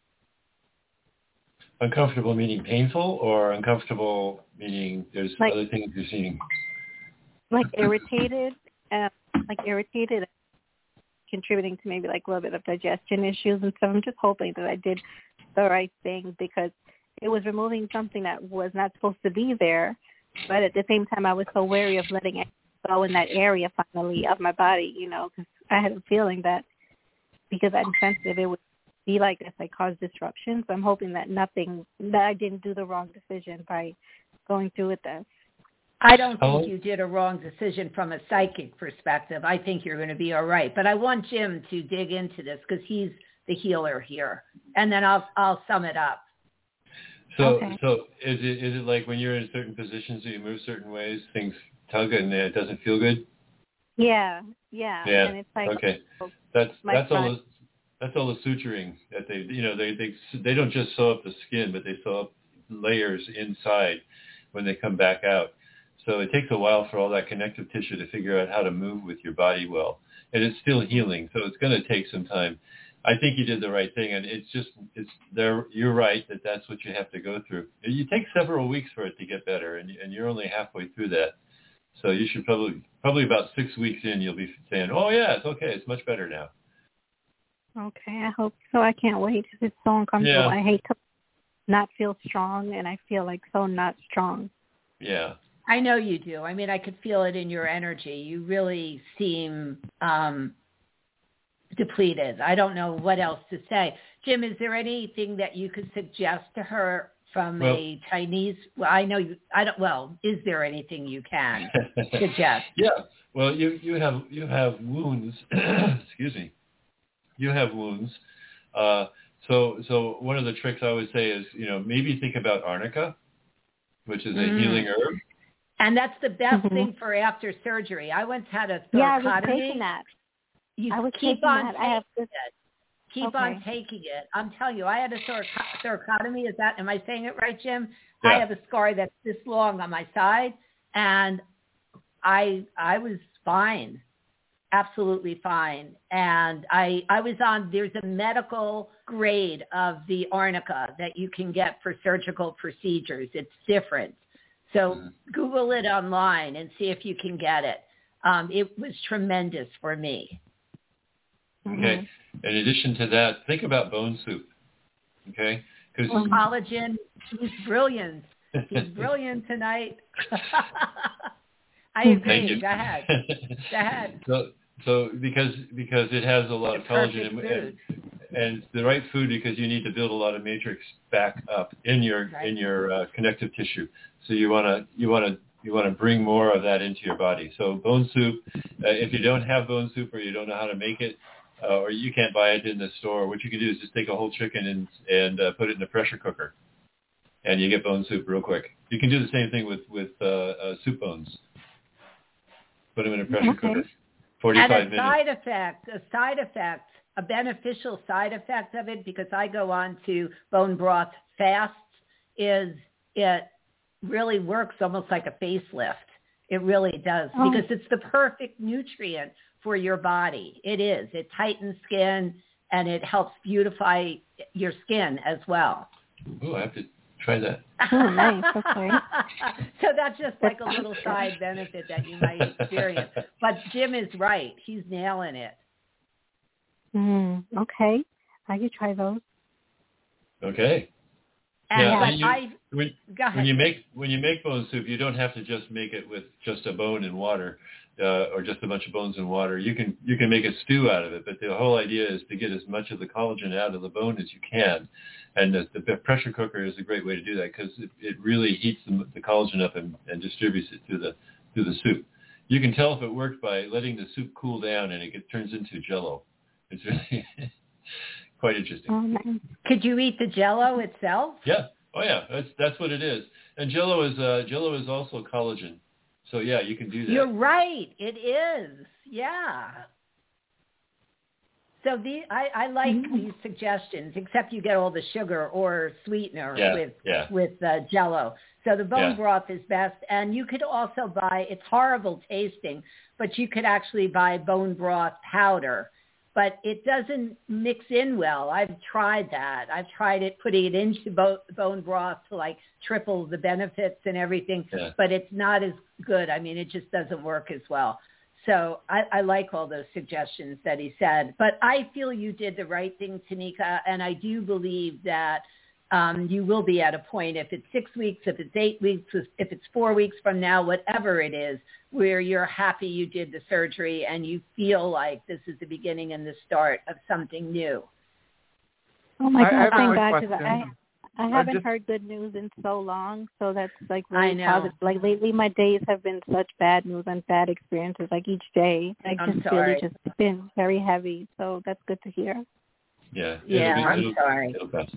Uncomfortable meaning painful, or uncomfortable meaning there's like, other things you're seeing? Like irritated, uh, like irritated, contributing to maybe like a little bit of digestion issues and stuff. I'm just hoping that I did the right thing, because it was removing something that was not supposed to be there. But at the same time, I was so wary of letting it go in that area finally of my body, you know, because I had a feeling that because I'm sensitive, it would be like this, like cause disruption. So I'm hoping that nothing, that I didn't do the wrong decision by going through with this. I don't think you did a wrong decision from a psychic perspective. I think you're going to be all right. But I want Jim to dig into this because he's the healer here. And then I'll I'll sum it up. So okay. so is it is it like when you're in certain positions, so you move certain ways, things tug and it doesn't feel good? Yeah, yeah. Yeah. And it's like, okay. That's that's son. all. The, that's all the suturing that they, you know, they they they don't just sew up the skin, but they sew up layers inside when they come back out. So it takes a while for all that connective tissue to figure out how to move with your body well, and it's still healing. So it's going to take some time. I think you did the right thing, and it's just, it's there. You're right that that's what you have to go through. You take several weeks for it to get better, and, and you're only halfway through that. So you should probably, probably about six weeks in, you'll be saying, oh, yeah, it's okay. It's much better now. Okay, I hope so. I can't wait. It's so uncomfortable. Yeah. I hate to not feel strong, and I feel like so not strong. Yeah. I know you do. I mean, I could feel it in your energy. You really seem um, depleted. I don't know what else to say. Jim, is there anything that you could suggest to her from well, a Chinese? Well, I know you. I don't. Well, is there anything you can suggest? Yeah. Well, you you have you have wounds. Excuse me. You have wounds. Uh, so so one of the tricks I would say is, you know, maybe think about arnica, which is a mm. healing herb. And that's the best mm-hmm. thing for after surgery. I once had a thoracotomy. Yeah, I was taking that. You I was keep taking on that. taking I have this. it. Keep okay. on taking it. I'm telling you, I had a thoracotomy. Is that, am I saying it right, Jim? Yeah. I have a scar that's this long on my side, and I I was fine, absolutely fine. And I I was on, there's a medical grade of the arnica that you can get for surgical procedures. It's different. So mm. Google it online and see if you can get it. Um, it was tremendous for me. Okay. Mm-hmm. In addition to that, think about bone soup. Okay. Because collagen, he's brilliant. He's brilliant tonight. I agree. Go ahead. Go ahead. So, so because because it has a lot it's of collagen and, food. and it's the right food because you need to build a lot of matrix back up in your right. in your uh, connective tissue. So you want to you want to you want to bring more of that into your body. So bone soup. Uh, if you don't have bone soup or you don't know how to make it, uh, or you can't buy it in the store, what you can do is just take a whole chicken and and uh, put it in a pressure cooker, and you get bone soup real quick. You can do the same thing with with uh, uh, soup bones. Put them in a pressure okay. cooker. forty-five and a minutes. side effect, a side effect, a beneficial side effect of it, because I go on to bone broth fasts, is it really works almost like a facelift. It really does, oh. because it's the perfect nutrient for your body. It is. It tightens skin, and it helps beautify your skin as well. Oh, I have to try that. Oh, nice. Okay. So that's just like a little side benefit that you might experience. But Jim is right. He's nailing it. Mm, okay. I could try those. Okay. And yeah, but and you, I when, go ahead. when you make when you make bone soup, you don't have to just make it with just a bone and water, uh, or just a bunch of bones and water. You can you can make a stew out of it. But the whole idea is to get as much of the collagen out of the bone as you can, and the, the pressure cooker is a great way to do that because it, it really heats the, the collagen up and, and distributes it through the through the soup. You can tell if it worked by letting the soup cool down and it get, turns into Jell-O. It's really quite interesting. Oh, nice. Could you eat the Jell-O itself? Yeah. Oh, yeah. That's that's what it is. And Jell-O is uh, Jell-O is also collagen. So yeah, you can do that. You're right. It is. Yeah. So the I, I like mm-hmm. these suggestions, except you get all the sugar or sweetener yeah, with yeah. with uh, Jell-O. So the bone yeah. broth is best, and you could also buy. It's horrible tasting, but you could actually buy bone broth powder. But it doesn't mix in well. I've tried that. I've tried it, putting it into bo- bone broth to like triple the benefits and everything, yeah. but it's not as good. I mean, it just doesn't work as well. So I, I like all those suggestions that he said. But I feel you did the right thing, Tanika, and I do believe that um, you will be at a point, if it's six weeks, if it's eight weeks, if it's four weeks from now, whatever it is, where you're happy you did the surgery and you feel like this is the beginning and the start of something new. Oh my I, God, I thank God, because I, I haven't just, heard good news in so long, so that's like really I know. positive. Like lately, my days have been such bad news and bad experiences. Like each day, like I'm just sorry. really just been very heavy. So that's good to hear. Yeah. Yeah, it'll, I'm it'll, sorry. It'll pass.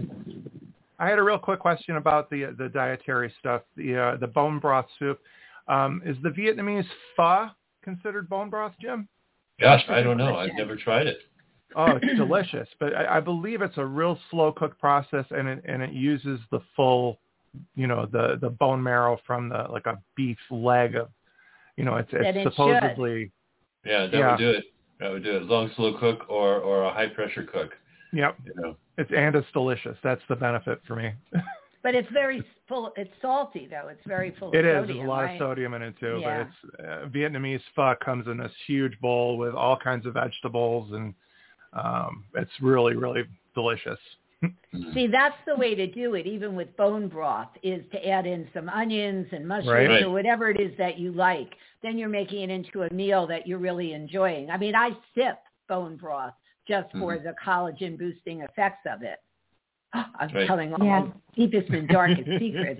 I had a real quick question about the the dietary stuff, the uh, the bone broth soup. Um, is the Vietnamese pho considered bone broth, Jim? Gosh, I don't know. I've never tried it. Oh, it's delicious, but I, I believe it's a real slow cook process, and it and it uses the full, you know, the, the bone marrow from the like a beef leg of, you know, it's it's That it supposedly. Yeah, that yeah. would do it. That would do it. Long slow cook or or a high pressure cook. Yep. You know. It's and it's delicious. That's the benefit for me. But it's very full. It's salty though. It's very full. It of is. sodium, There's a lot right? of sodium in it too. Yeah. But it's uh, Vietnamese pho comes in this huge bowl with all kinds of vegetables, and um, it's really really delicious. See, that's the way to do it, even with bone broth, is to add in some onions and mushrooms Right. or whatever it is that you like. Then you're making it into a meal that you're really enjoying. I mean, I sip bone broth just for mm-hmm. the collagen boosting effects of it. Oh, I'm right. telling all yeah. my deepest and darkest secrets.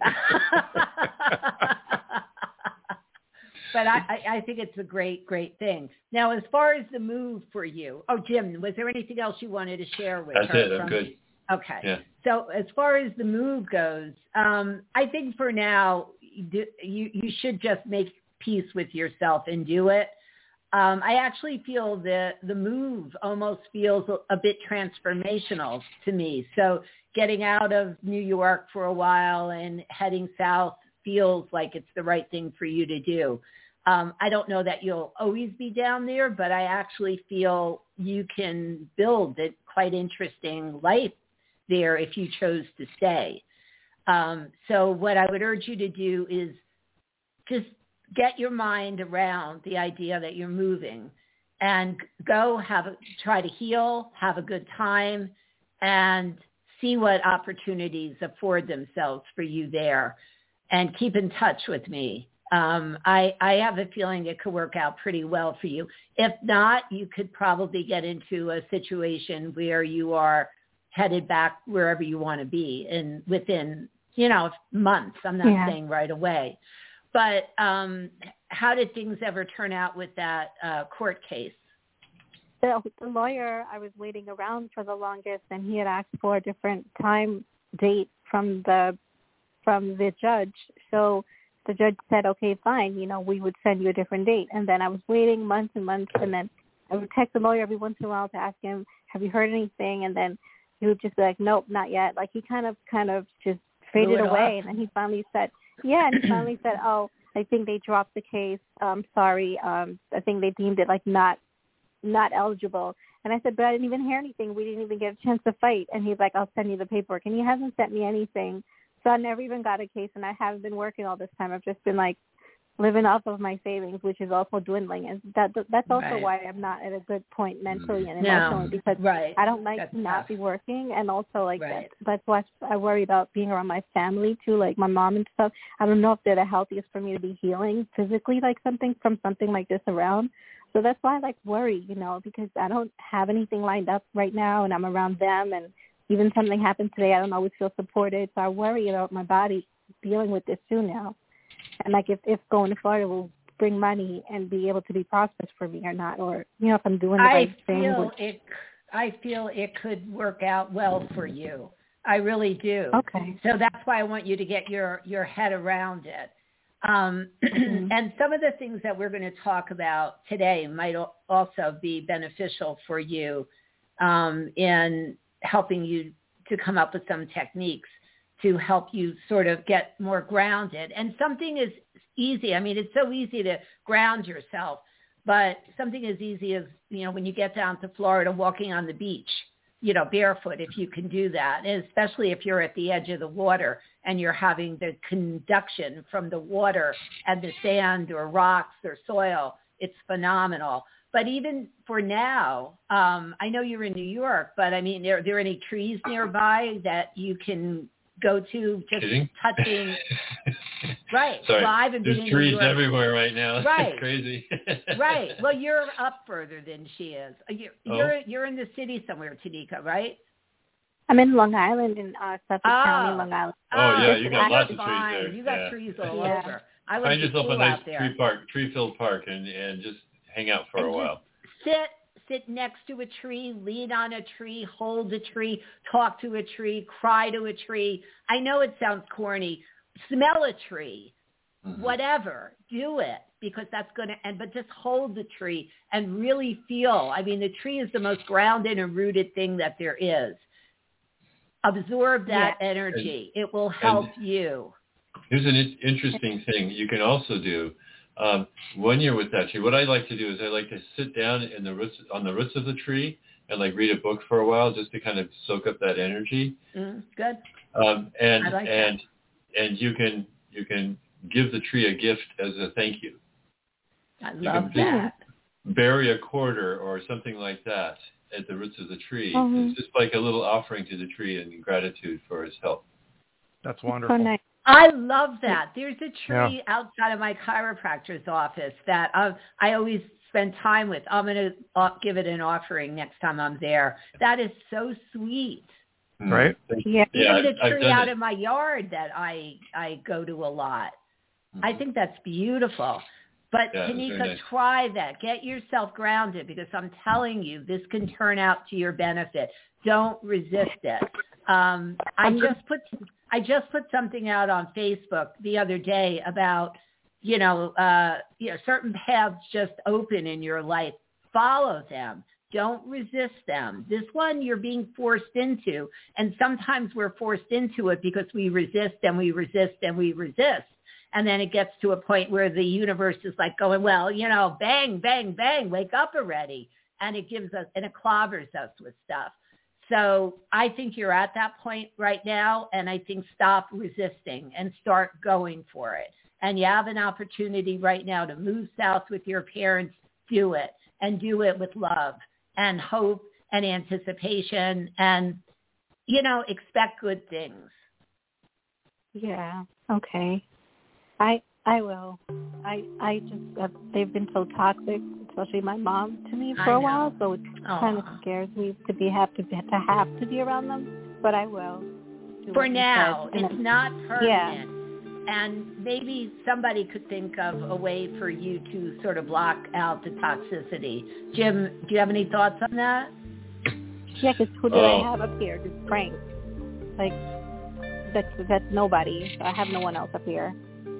But I, I, I think it's a great, great thing. Now, as far as the move for you, oh, Jim, was there anything else you wanted to share with That's her? it. I'm from, good. Okay. Yeah. So as far as the move goes, um, I think for now, you, you should just make peace with yourself and do it. Um, I actually feel that the move almost feels a, a bit transformational to me. So getting out of New York for a while and heading south feels like it's the right thing for you to do. Um, I don't know that you'll always be down there, but I actually feel you can build a quite interesting life there if you chose to stay. Um, so what I would urge you to do is just get your mind around the idea that you're moving and go have a, try to heal, have a good time, and see what opportunities afford themselves for you there, and keep in touch with me. Um, I, I have a feeling it could work out pretty well for you. If not, you could probably get into a situation where you are headed back wherever you want to be in within, you know, months. I'm not yeah. saying right away. But um, how did things ever turn out with that uh, court case? The, the lawyer, I was waiting around for the longest, and he had asked for a different time date from the from the judge. So the judge said, okay, fine, you know, we would send you a different date. And then I was waiting months and months, and then I would text the lawyer every once in a while to ask him, have you heard anything? And then he would just be like, nope, not yet. Like he kind of kind of just faded away. And then he finally said, yeah, and he finally said, oh, I think they dropped the case. Um, sorry. Um, I think they deemed it like not not eligible. And I said, but I didn't even hear anything. We didn't even get a chance to fight. And he's like, I'll send you the paperwork. And he hasn't sent me anything. So I never even got a case, and I haven't been working all this time. I've just been like living off of my savings, which is also dwindling. And that that's also Right. why I'm not at a good point mentally and No. emotionally, because Right. I don't like That's to not tough. be working. And also, like, Right. that, that's why I worry about being around my family, too, like my mom and stuff. I don't know if they're the healthiest for me to be healing physically, like something from something like this around. So that's why I, like, worry, you know, because I don't have anything lined up right now, and I'm around them. And even something happened today, I don't always feel supported. So I worry about my body dealing with this too now. And, like, if, if going to Florida will bring money and be able to be prosperous for me or not, or, you know, if I'm doing the I right thing. feel Which... it. I feel it could work out well for you. I really do. Okay. So that's why I want you to get your, your head around it. Um, Mm-hmm. And some of the things that we're going to talk about today might also be beneficial for you um, in helping you to come up with some techniques to help you sort of get more grounded. And something is easy. I mean, it's so easy to ground yourself, but something as easy as, you know, when you get down to Florida, walking on the beach, you know, barefoot, if you can do that, and especially if you're at the edge of the water and you're having the conduction from the water and the sand or rocks or soil, it's phenomenal. But even for now, um, I know you're in New York, but I mean, are there any trees nearby that you can go to just Kidding? touching? Right. Sorry. Well, I haven't been There's in trees New York. everywhere right now. Right. It's crazy. Right. Well, you're up further than she is. You're Oh. you're, you're in the city somewhere, Tanika, right? I'm in Long Island, in uh, Suffolk Oh. County, Long Island. Oh, yeah, you got you're lots of trees fine. there. You got Yeah. trees all Yeah. over. I went Find to yourself school a nice out there. tree park, tree-filled park, and, and just hang out for And a just while. Sit, sit next to a tree, lean on a tree, hold a tree, talk to a tree, cry to a tree. I know it sounds corny. Smell a tree, Mm-hmm. whatever. Do it, because that's going to, and but just hold the tree and really feel. I mean, the tree is the most grounded and rooted thing that there is. Absorb that Yeah. energy. It will help and- you. Here's an in- interesting thing you can also do um, when you're with that tree. What I like to do is I like to sit down in the roots on the roots of the tree and like read a book for a while just to kind of soak up that energy. Mm, good. Um, and I like and and you can you can give the tree a gift as a thank you. I You love can that. bury a quarter or something like that at the roots of the tree. Mhm. It's just like a little offering to the tree in gratitude for its help. That's So wonderful. nice. I love that. There's a tree Yeah. outside of my chiropractor's office that uh, I always spend time with. I'm going to give it an offering next time I'm there. That is so sweet. Mm. Right. Yeah. Yeah, Even the I've- I've tree done out it. in my yard that I, I go to a lot. Mhm. I think that's beautiful. But Yeah, it's very Tanika, nice. try that. Get yourself grounded, because I'm telling you, this can turn out to your benefit. Don't resist it. Um, I just put I just put something out on Facebook the other day about, you know, uh, you know, certain paths just open in your life. Follow them. Don't resist them. This one you're being forced into, and sometimes we're forced into it because we resist and we resist and we resist. And then it gets to a point where the universe is like going, well, you know, bang, bang, bang, wake up already. And it gives us, and it clobbers us with stuff. So I think you're at that point right now, and I think stop resisting and start going for it. And you have an opportunity right now to move south with your parents. Do it, and do it with love and hope and anticipation, and, you know, expect good things. Yeah. Okay. I I will. I I just uh, they've been so toxic, especially my mom to me for I a while, know. so it Aw. kind of scares me to be have to to have to be around them. But I will. do For what you now, said. And it's I- not permanent. Yeah. And maybe somebody could think of a way for you to sort of block out the toxicity. Jim, do you have any thoughts on that? Yeah, because who did Oh. I have up here? Just Frank. Like that's that's nobody. I have no one else up here.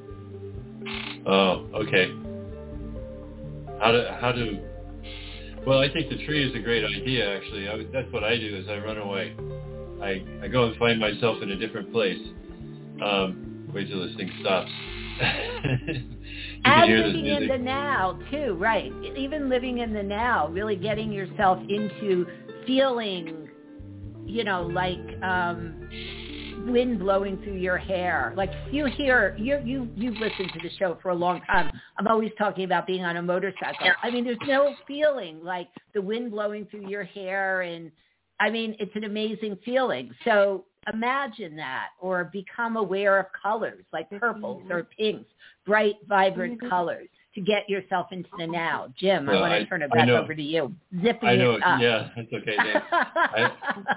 Oh, okay. How do how do? Well, I think the tree is a great idea. Actually, I, that's what I do. Is I run away. I I go and find myself in a different place. Um, wait till this thing stops. you can And hear this living in music. the now, too, right. Even living in the now, really getting yourself into feeling, you know, like um, wind blowing through your hair. Like you hear, you, you, you've listened to the show for a long time. I'm always talking about being on a motorcycle. I mean, there's no feeling like the wind blowing through your hair. And I mean, it's an amazing feeling. So imagine that, or become aware of colors like purples or pinks, bright, vibrant colors, to get yourself into the now. Jim, well, I want to I, turn it back over to you. Zipping I know, it up. Yeah, that's okay. I,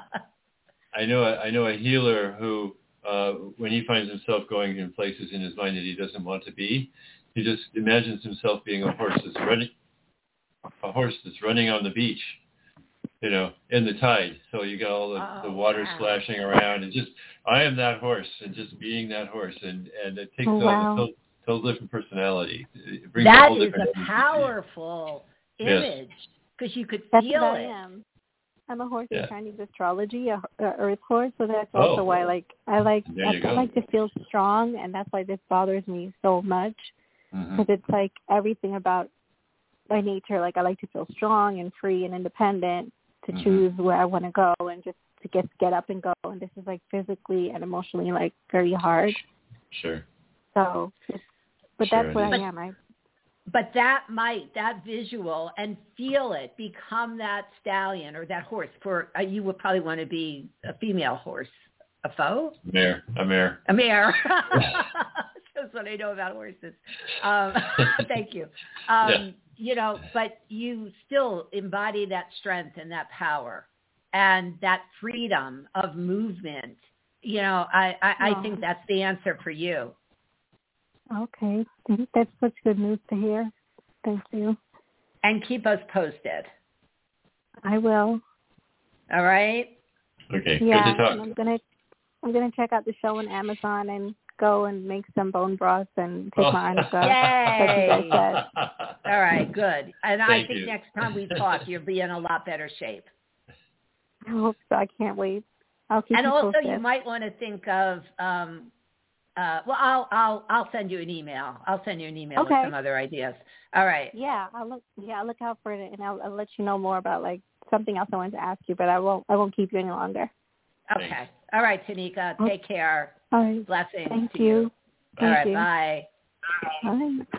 I know, a, I know a healer who, uh, when he finds himself going in places in his mind that he doesn't want to be, he just imagines himself being a horse that's running, a horse that's running on the beach, you know, in the tide. So you got all the, oh, the water wow. splashing around, and just, I am that horse, and just being that horse, and, and it takes oh, wow. a total, total different personality. It brings that a whole is a powerful image, because yes. you could that's feel what it. I am. I'm a horse yeah. in Chinese astrology, a, a earth horse, so that's also oh. why like I like I, I like to feel strong, and that's why this bothers me so much, because mm-hmm. it's like everything about my nature. Like I like to feel strong and free and independent to mm-hmm. choose where I want to go and just to get get up and go. And this is like physically and emotionally like very hard. Sure. So, it's, but sure. that's what I am. I. But that might, that visual, and feel it, become that stallion or that horse. For uh, you would probably want to be a female horse, a foe? A mare, a mare. A mare. That's what I know about horses. Um, thank you. Um, yeah. You know, but you still embody that strength and that power and that freedom of movement. You know, I, I, oh. I think that's the answer for you. Okay. That's such good news to hear. Thank you. And keep us posted. I will. All right? Okay. Yeah, good to talk. I'm gonna I'm gonna check out the show on Amazon and go and make some bone broths and take oh. my arnica. Yay! All right, good. And Thank I think you. next time we talk, you'll be in a lot better shape. I hope so. I can't wait. I'll keep and you also, posted. you might want to think of. Um, Uh, well, I'll I'll I'll send you an email. I'll send you an email okay. with some other ideas. All right. Yeah, I'll look. Yeah, I'll look out for it, and I'll, I'll let you know more about like something else I wanted to ask you. But I won't. I won't keep you any longer. Okay. Thanks. All right, Tanika. Take care. All right. Blessings. Thank to you. you. Thank All right. you. Bye. Bye.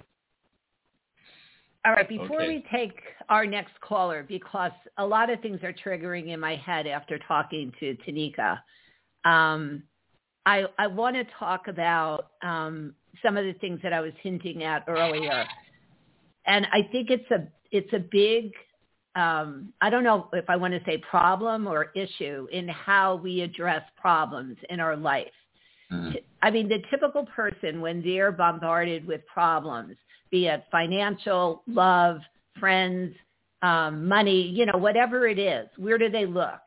All right. Before okay. we take our next caller, because a lot of things are triggering in my head after talking to Tanika. Um, I, I want to talk about um, some of the things that I was hinting at earlier, and I think it's a it's a big um, I don't know if I want to say problem or issue in how we address problems in our life. Mm-hmm. I mean, the typical person, when they're bombarded with problems, be it financial, love, friends, um, money, you know, whatever it is, where do they look?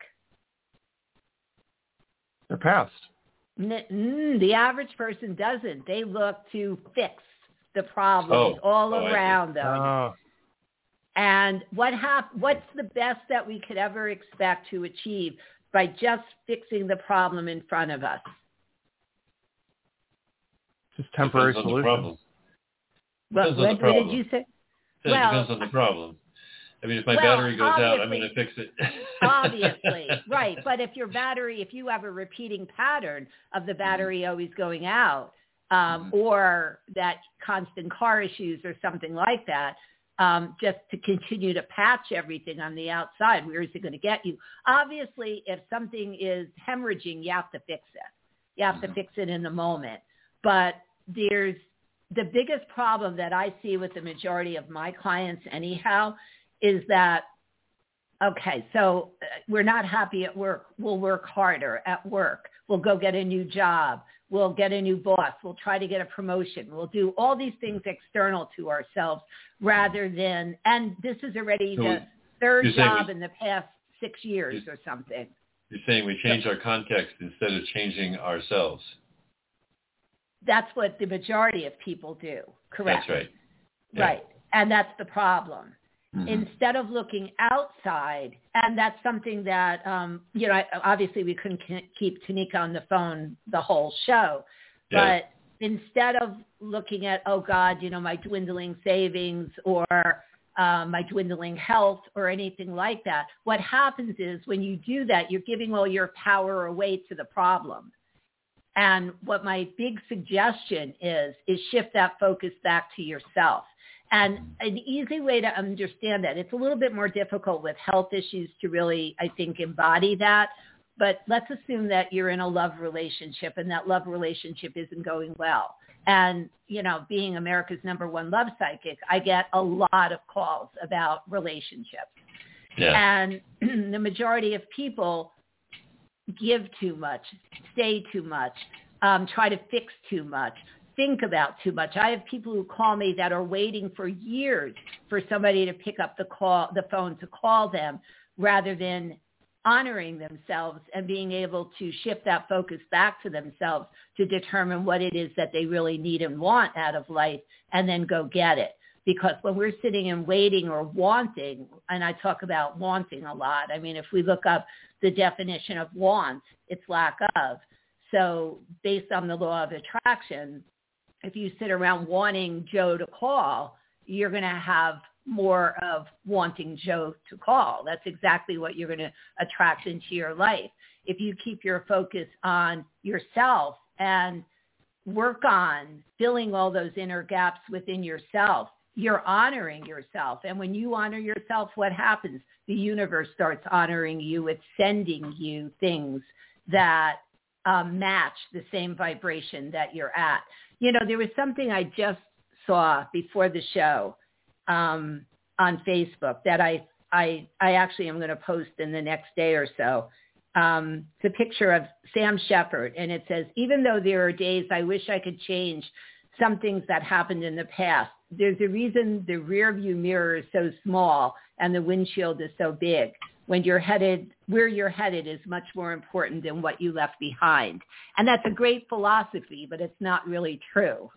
Their past. Mm, the average person doesn't. They look to fix the problems oh. all oh, around them. Oh. And what hap- what's the best that we could ever expect to achieve by just fixing the problem in front of us? Just temporary depends solution. On the problem. What, what, what did you say? It well, depends on the problem. I mean, if my well, battery goes out, I'm going to fix it. Obviously, right. But if your battery, if you have a repeating pattern of the battery mm-hmm. always going out, um, mm-hmm. or that constant car issues or something like that, um, just to continue to patch everything on the outside, where is it going to get you? Obviously, if something is hemorrhaging, you have to fix it. You have mm-hmm. to fix it in the moment. But there's the biggest problem that I see with the majority of my clients anyhow is that, okay, so we're not happy at work. We'll work harder at work. We'll go get a new job. We'll get a new boss. We'll try to get a promotion. We'll do all these things external to ourselves rather than, and this is already so the third job we, in the past six years or something. You're saying we change our context instead of changing ourselves. That's what the majority of people do, correct? That's right. Yeah. Right, and that's the problem. Mm-hmm. Instead of looking outside, and that's something that, um, you know, I, obviously we couldn't keep Tanika on the phone the whole show, yeah. but instead of looking at, oh God, you know, my dwindling savings or uh, my dwindling health or anything like that, what happens is when you do that, you're giving all your power away to the problem. And what my big suggestion is, is shift that focus back to yourself. And an easy way to understand that, it's a little bit more difficult with health issues to really, I think, embody that. But let's assume that you're in a love relationship and that love relationship isn't going well. And, you know, being America's number one love psychic, I get a lot of calls about relationships. Yeah. And the majority of people give too much, say too much, um, try to fix too much, think about too much. I have people who call me that are waiting for years for somebody to pick up the call, the phone to call them, rather than honoring themselves and being able to shift that focus back to themselves to determine what it is that they really need and want out of life, and then go get it. Because when we're sitting and waiting or wanting, and I talk about wanting a lot, I mean, if we look up the definition of want, it's lack of. So based on the law of attraction, if you sit around wanting Joe to call, you're going to have more of wanting Joe to call. That's exactly what you're going to attract into your life. If you keep your focus on yourself and work on filling all those inner gaps within yourself, you're honoring yourself. And when you honor yourself, what happens? The universe starts honoring you. It's sending you things that um, match the same vibration that you're at. You know, there was something I just saw before the show um, on Facebook that I, I, I actually am going to post in the next day or so. Um, it's a picture of Sam Shepard, and it says, even though there are days I wish I could change some things that happened in the past, there's a reason the rear view mirror is so small and the windshield is so big. When you're headed, where you're headed is much more important than what you left behind. And that's a great philosophy, but it's not really true.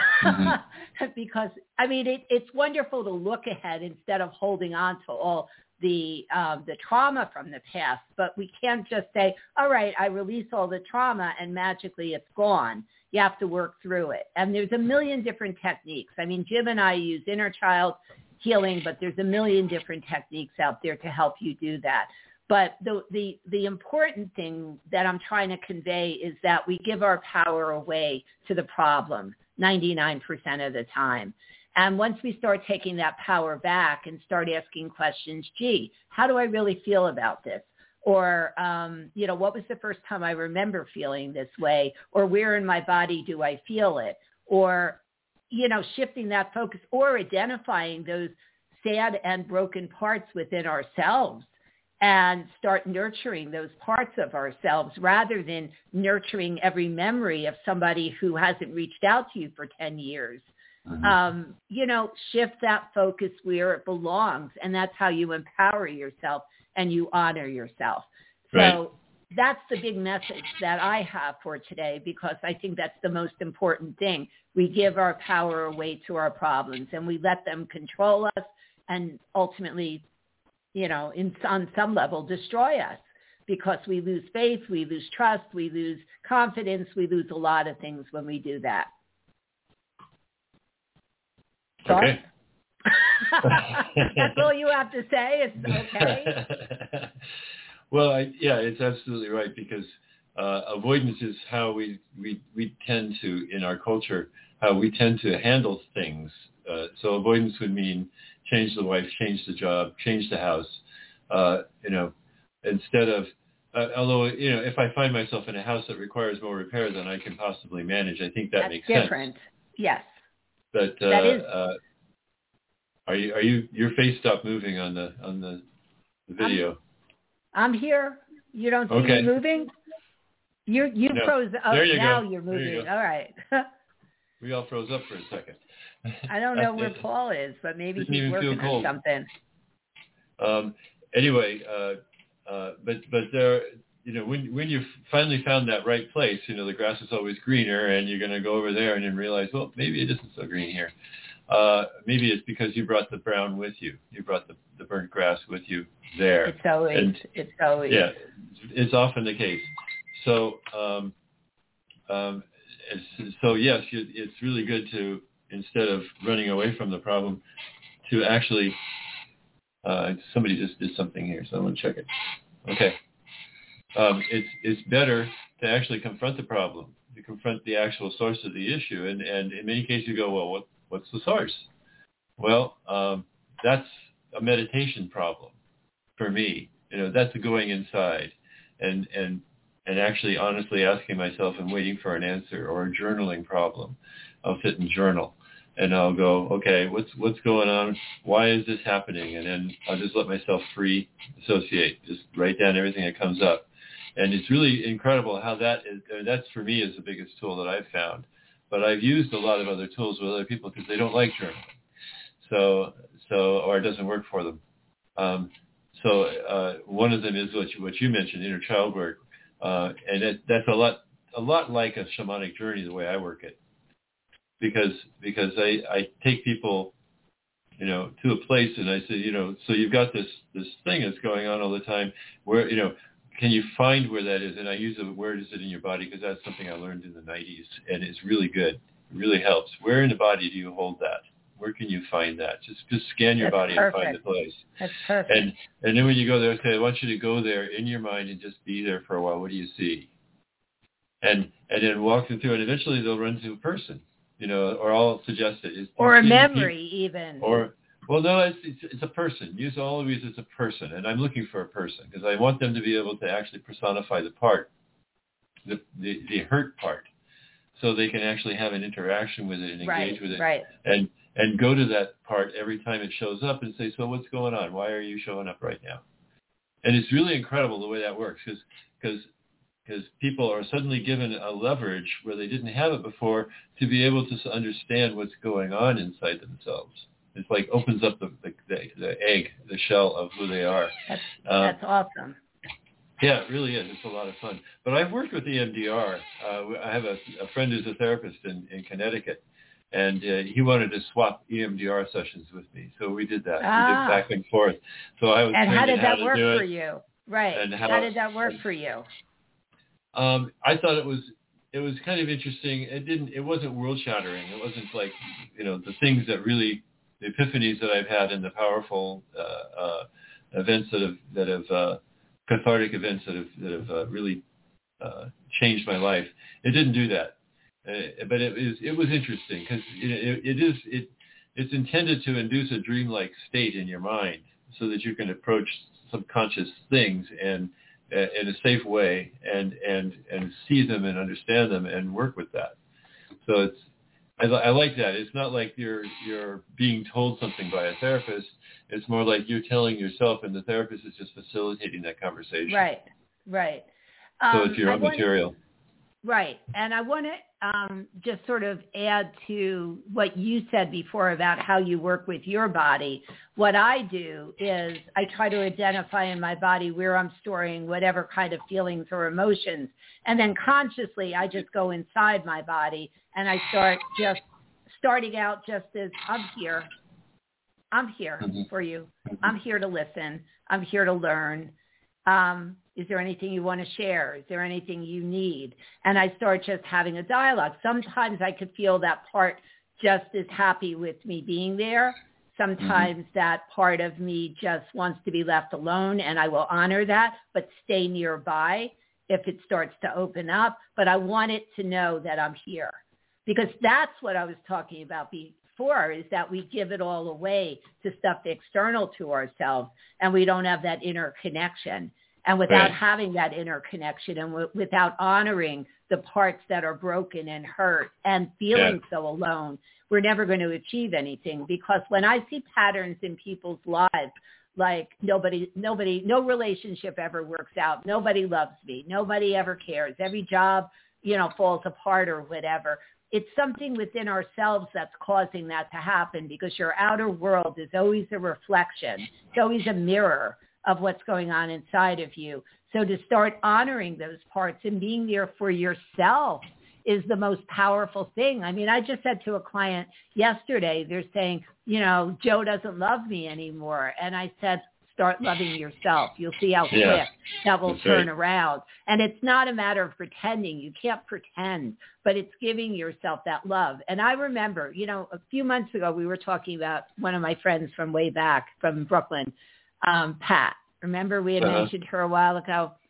Mm-hmm. Because, I mean, it, it's wonderful to look ahead instead of holding on to all the um, the trauma from the past. But we can't just say, all right, I release all the trauma and magically it's gone. You have to work through it. And there's a million different techniques. I mean, Jim and I use inner child healing, but there's a million different techniques out there to help you do that. But the, the, the important thing that I'm trying to convey is that we give our power away to the problem ninety-nine percent of the time. And once we start taking that power back and start asking questions, gee, how do I really feel about this? Or, um, you know, what was the first time I remember feeling this way? Or where in my body do I feel it? Or, you know, shifting that focus, or identifying those sad and broken parts within ourselves and start nurturing those parts of ourselves rather than nurturing every memory of somebody who hasn't reached out to you for ten years. Mm-hmm. Um, you know, shift that focus where it belongs. And that's how you empower yourself and you honor yourself. Right. So that's the big message that I have for today, because I think that's the most important thing. We give our power away to our problems and we let them control us and ultimately, you know, in, on some level destroy us, because we lose faith, we lose trust, we lose confidence, we lose a lot of things when we do that. Okay. That's all you have to say? It's okay? Well, I, yeah, it's absolutely right, because uh, avoidance is how we, we, we tend to, in our culture, how we tend to handle things. Uh, so avoidance would mean change the wife, change the job, change the house, uh, you know, instead of, uh, although, you know, if I find myself in a house that requires more repair than I can possibly manage, I think that That's makes different. sense. Yes. But uh, that is. uh, are you, are you, your face stopped moving on the, on the, the video. I'm, I'm here. You don't see okay. me moving? You you no. froze up. There you now go. you're moving. You all right. We all froze up for a second. I don't know where Paul is, but maybe Didn't he's even working feel cold. on something. Um, anyway, uh, uh, but but there, you know, when when you finally found that right place, you know, the grass is always greener, and you're going to go over there and then realize, well, maybe it isn't so green here. Uh, maybe it's because you brought the brown with you. You brought the, the burnt grass with you there. It's always. And, it's always. Yeah, it's often the case. So, um, um, it's, so yes, you, it's really good to, instead of running away from the problem, to actually. Uh, somebody just did something here, so I'm going to check it. Okay. Um, it's it's better to actually confront the problem to confront the actual source of the issue. And, and in many cases you go, well, what, what's the source? Well, um, that's a meditation problem for me. You know, that's going inside and, and, and actually honestly asking myself and waiting for an answer, or a journaling problem. I'll sit and journal and I'll go, okay, what's, what's going on? Why is this happening? And then I'll just let myself free associate, just write down everything that comes up. And it's really incredible how that is, that's for me is the biggest tool that I've found. But I've used a lot of other tools with other people because they don't like journaling. So, so, or it doesn't work for them. Um, so uh, one of them is what you, what you mentioned, inner child work. Uh, and it, that's a lot, a lot like a shamanic journey, the way I work it. Because, because I, I take people, you know, to a place and I say, you know, so you've got this, this thing that's going on all the time where, you know, can you find where that is? And I use the where is it in your body because that's something I learned in the nineties, and it's really good. It really helps. Where in the body do you hold that? Where can you find that? Just just scan your That's body perfect. and find the place. That's perfect. And and then when you go there, okay, I want you to go there in your mind and just be there for a while. What do you see? And and then walk them through, and eventually they'll run to a person, you know, or I'll suggest it. Is, or a memory people, even. Or Well, no, it's, it's it's a person. Use always as a person, and I'm looking for a person because I want them to be able to actually personify the part, the the, the hurt part, so they can actually have an interaction with it and engage right, with it, right. and and go to that part every time it shows up and say, so what's going on? Why are you showing up right now? And it's really incredible the way that works because because because people are suddenly given a leverage where they didn't have it before to be able to understand what's going on inside themselves. It's like opens up the, the, the, the egg, the shell of who they are. That's, um, that's awesome. Yeah, it really is. It's a lot of fun. But I've worked with E M D R. Uh, I have a, a friend who's a therapist in, in Connecticut, and uh, he wanted to swap E M D R sessions with me. So we did that. Ah. We did back and forth. So I was And how did how that work for you? Right. And how, how did that work and, for you? Um, I thought it was it was kind of interesting. It didn't. It wasn't world shattering. It wasn't like you know the things that really the epiphanies that I've had and the powerful uh, uh, events that have that have uh, cathartic events that have that have uh, really uh, changed my life. It didn't do that, uh, but it is it was interesting because it, it, it is it it's intended to induce a dreamlike state in your mind so that you can approach subconscious things and in a safe way and, and, and see them and understand them and work with that. So it's, I, I like that. It's not like you're, you're being told something by a therapist. It's more like you're telling yourself and the therapist is just facilitating that conversation. Right, right. So Um, it's your own want, material. Right. And I want to um, just sort of add to what you said before about how you work with your body. What I do is I try to identify in my body where I'm storing whatever kind of feelings or emotions. And then consciously, I just go inside my body and I start just starting out just as I'm here. I'm here mm-hmm. for you. I'm here to listen. I'm here to learn. Um, is there anything you want to share? Is there anything you need? And I start just having a dialogue. Sometimes I could feel that part just is happy with me being there. Sometimes mm-hmm. that part of me just wants to be left alone, and I will honor that, but stay nearby if it starts to open up. But I want it to know that I'm here, because that's what I was talking about before, is that we give it all away to stuff external to ourselves, and we don't have that inner connection. And without right. having that inner connection and w- without honoring the parts that are broken and hurt and feeling yeah. so alone, we're never going to achieve anything. Because when I see patterns in people's lives, like nobody, nobody, no relationship ever works out. Nobody loves me. Nobody ever cares. Every job, you know, falls apart or whatever. It's something within ourselves that's causing that to happen, because your outer world is always a reflection. It's always a mirror of what's going on inside of you. So to start honoring those parts and being there for yourself is the most powerful thing. I mean, I just said to a client yesterday, they're saying, you know, Joe doesn't love me anymore. And I said, start loving yourself. You'll see how yeah. quick that will That's turn right. around. And it's not a matter of pretending. You can't pretend, but it's giving yourself that love. And I remember, you know, a few months ago, we were talking about one of my friends from way back from Brooklyn, Um, Pat. Remember we had uh-huh. mentioned her a while ago?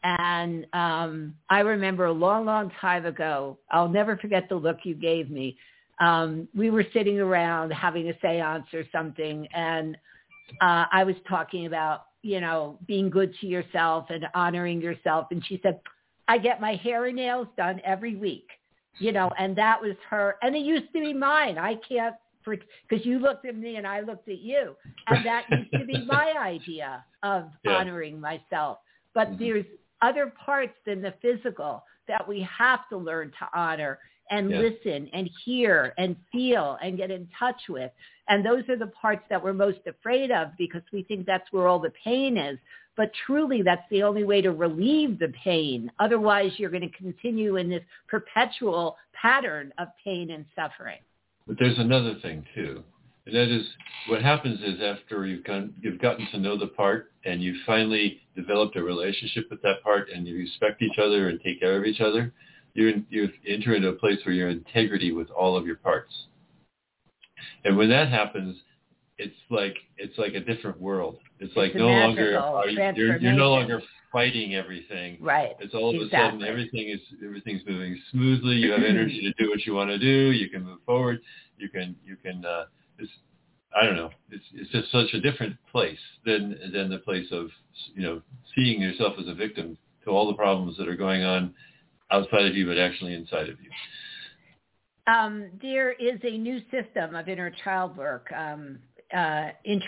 And um, I remember a long, long time ago, I'll never forget the look you gave me. Um, we were sitting around having a seance or something, and uh, I was talking about, you know, being good to yourself and honoring yourself. And she said, I get my hair and nails done every week, you know, and that was her. And it used to be mine. I can't, because you looked at me and I looked at you. And that used to be my idea of yeah. honoring myself. But mm-hmm. there's other parts than the physical that we have to learn to honor and yeah. listen and hear and feel and get in touch with. And those are the parts that we're most afraid of because we think that's where all the pain is. But truly, that's the only way to relieve the pain. Otherwise, you're going to continue in this perpetual pattern of pain and suffering. But there's another thing, too. And that is what happens is after you've, gone, you've gotten to know the part and you finally developed a relationship with that part and you respect each other and take care of each other, you you enter into a place where you're in integrity with all of your parts. And when that happens, it's like it's like a different world. It's, it's like no longer are you, you're, you're no longer fighting everything. Right. It's all of exactly. a sudden everything is everything's moving smoothly. You have energy to do what you want to do. You can move forward. You can you can. Uh, it's I don't know. It's it's just such a different place than than the place of you know seeing yourself as a victim to all the problems that are going on outside of you, but actually inside of you. Um, there is a new system of inner child work, um, uh,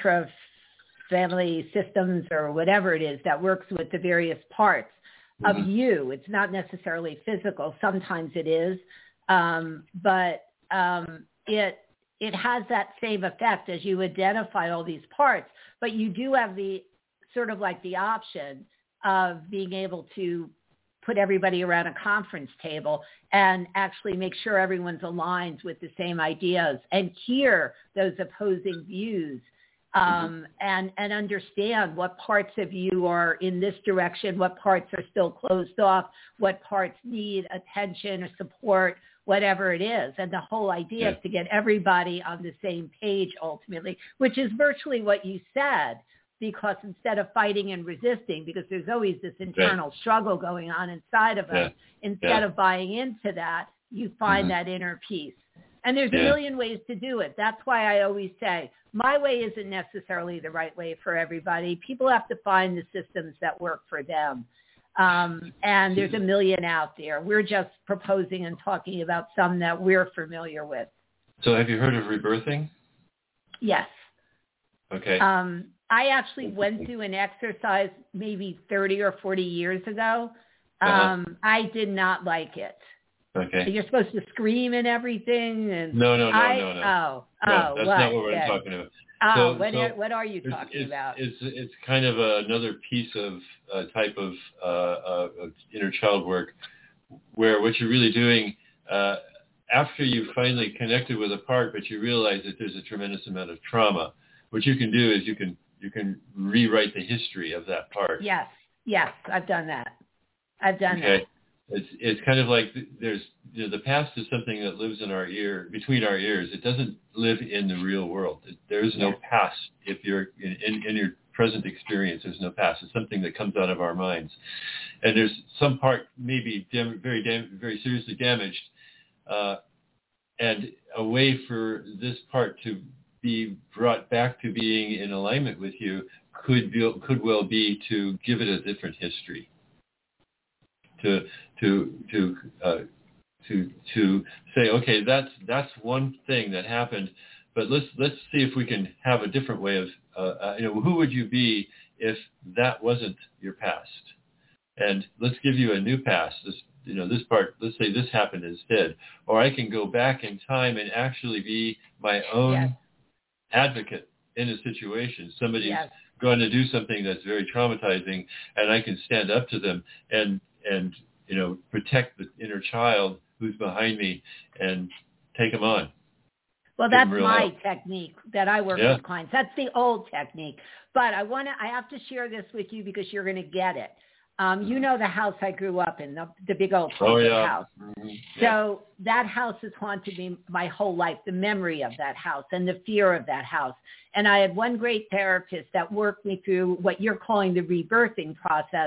intra-family systems or whatever it is that works with the various parts mm-hmm. of you. It's not necessarily physical. Sometimes it is. Um, but um, it it has that same effect as you identify all these parts. But you do have the sort of like the option of being able to put everybody around a conference table and actually make sure everyone's aligned with the same ideas and hear those opposing views um, mm-hmm. and, and understand what parts of you are in this direction, what parts are still closed off, what parts need attention or support, whatever it is. And the whole idea yeah. is to get everybody on the same page ultimately, which is virtually what you said. Because instead of fighting and resisting, because there's always this internal right. struggle going on inside of us, yeah. instead yeah. of buying into that, you find mm-hmm. that inner peace. And there's yeah. a million ways to do it. That's why I always say, my way isn't necessarily the right way for everybody. People have to find the systems that work for them. Um, and there's a million out there. We're just proposing and talking about some that we're familiar with. So have you heard of rebirthing? Yes. Okay. Um, I actually went through an exercise maybe thirty or forty years ago. Um, uh-huh. I did not like it. Okay. You're supposed to scream and everything. And no, no, no, I, no, no. Oh, no, oh, that's what? not what we're yeah. talking about. Oh, so, what, so are, what are you it's, talking it's, about? It's it's kind of a, another piece of uh, type of, uh, uh, of inner child work, where what you're really doing uh, after you've finally connected with a part, but you realize that there's a tremendous amount of trauma. What you can do is you can you can rewrite the history of that part. Yes, yes, I've done that. I've done okay. that. It's it's kind of like there's you know the past is something that lives in our ear between our ears. It doesn't live in the real world. It, there is no yes. past if you're in, in, in your present experience. There's no past. It's something that comes out of our minds, and there's some part maybe dam- very dam- very seriously damaged, uh, and a way for this part to be brought back to being in alignment with you could be, could well be to give it a different history. To to to uh, to to say, okay, that's that's one thing that happened, but let's let's see if we can have a different way of uh, uh, you know who would you be if that wasn't your past, and let's give you a new past. This you know this part. Let's say this happened instead, or I can go back in time and actually be my own. Yes. advocate in a situation. Somebody's yes. going to do something that's very traumatizing, and I can stand up to them and and you know protect the inner child who's behind me and take them on. Well, that's my help. technique that I work yeah. with clients. That's the old technique. But I want to. I have to share this with you because you're going to get it. Um, you know the house I grew up in, the, the big old haunted oh, yeah. house. Mm-hmm. Yeah. So that house has haunted me my whole life, the memory of that house and the fear of that house. And I had one great therapist that worked me through what you're calling the rebirthing process,